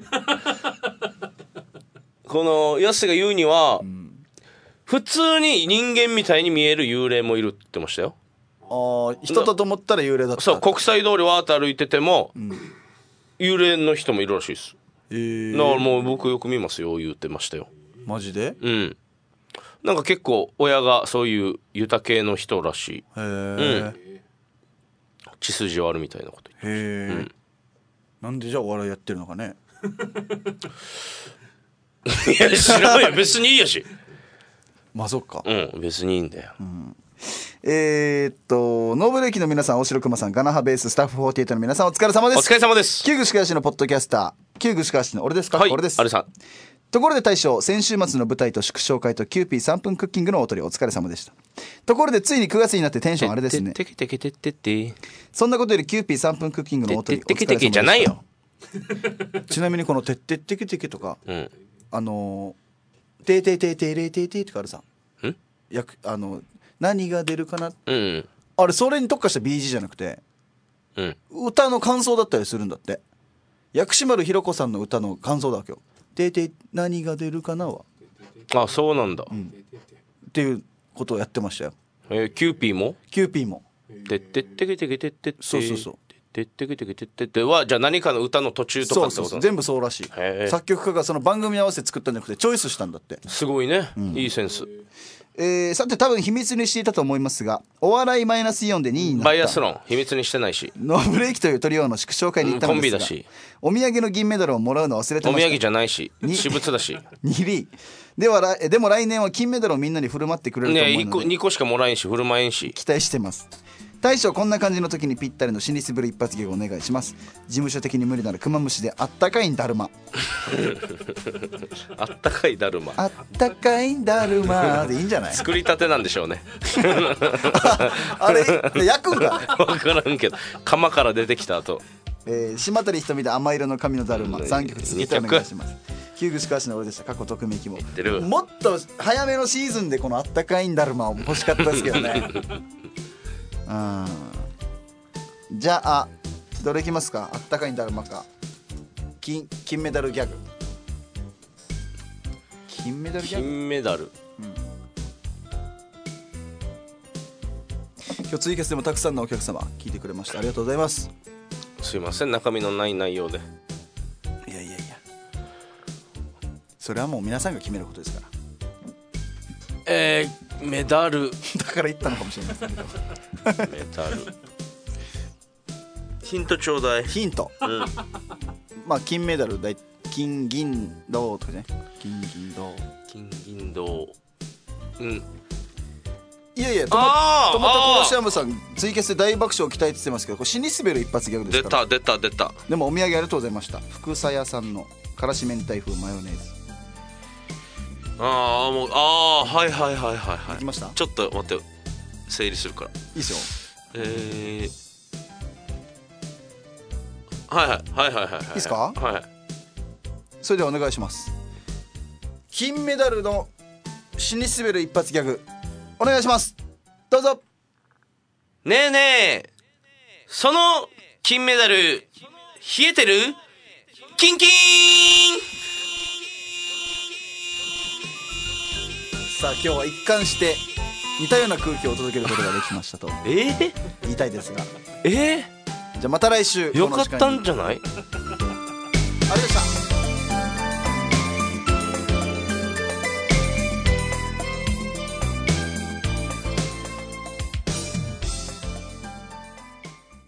このヤスが言うには、普通に人間みたいに見える幽霊もいるって言ってましたよ。 人だと思ったら幽霊だった。 そう、国際通りわーって歩いてても、幽霊の人もいるらしいです。だからもう僕よく見ますよ言ってましたよ。 マジで？ なんか結構親がそういうユタ系の人らしい。血筋はあるみたいなこと言って。 なんでじゃあお笑いやってるのかね。 いや知らんよ別にいいやし。 まあそっか。 別にいいんだよ。 ノーブレーキの皆さん、大城熊さん、ガナハベース、スタッフ48の皆さん、お疲れ様です。 お疲れ様です。 旧具しかしのポッドキャスター、旧具しかしの俺ですか？ はい、 俺です。 あれさん。 ところで大将、先週末の舞台と祝勝会とキューピー3分クッキングのお取りお疲れ様でした。ところでついに9月になってテンションあれですね。そんなことよりキューピー3分クッキングのお取りお疲れ様でした。 じゃないよ。 ちなみにこのてってってけてけとか、てーてーてーてーれーてーてーとかあるさ。何が出るかな、あれそれに特化した BG じゃなくて、歌の感想だったりするんだって。薬師丸ひろ子さんの歌の感想だわけよ。てーてー何が出るかなは。 あ、そうなんだ、 っていうことをやってましたよ。 キューピーもてってってけてけてってって。 そうてってけてけてってってはじゃあ何かの歌の途中とかってこと？ そう全部そうらしい。作曲家がその番組に合わせて作ったんじゃなくてチョイスしたんだって。 すごいね、いいセンス。 さて多分秘密にしていたと思いますが、お笑いマイナスイオンで2位になったバイアスロン秘密にしてないし、 ノーブレーキというトリオの祝勝会に行ったのですが、 コンビだしお土産の銀メダルをもらうのを忘れてました。 お土産じゃないし私物だし 2位でも来年は金メダルをみんなに振る舞ってくれると思うので、 2個しかもらえんし振る舞えんし期待してます。大将、こんな感じの時にぴったりのシニスブル一発ギャグお願いします。事務所的に無理ならクマムシであったかいんだるまあったかいだるま、 あったかいんだるまでいいんじゃない？ 作りたてなんでしょうねあれ焼くんか分からんけど釜から出てきた後、 島谷ひとみで甘色の髪のだるま3曲続けてお願いします。旧具しかしの俺でした。過去特命希望。もっと早めのシーズンでこのあったかいんだるまを欲しかったですけどねじゃあどれいきますか？あったかいんだるまか金メダルギャグ。金メダルギャグ、 金メダル、 今日ツイキャスでもたくさんのお客様聞いてくれました。ありがとうございます。 すいません中身のない内容で。 いやそれはもう皆さんが決めることですから。 メダルだから言ったのかもしれないですけどメダルヒントちょうだい。 ヒント、 まあ金メダル金銀銅とかね、金銀銅いやいやトマトコロシアムさんツイキャスで大爆笑を期待って言ってますけど、これ死に滑る一発ギャグですから。 出たでもお土産ありがとうございました。福さやさんのからし明太風マヨネーズ。 はい行きました。 ちょっと待って整理するから。いいですよ。 はいいですか。 はい。 それではお願いします。金メダルの死に滑る一発ギャグお願いします。どうぞ。 ねえねえ、その金メダル冷えてる？キンキン。 さあ今日は一貫して似たような空気を届けることができましたと言いたいですが、じゃあまた来週。 よかったんじゃない？ ありがとうございました。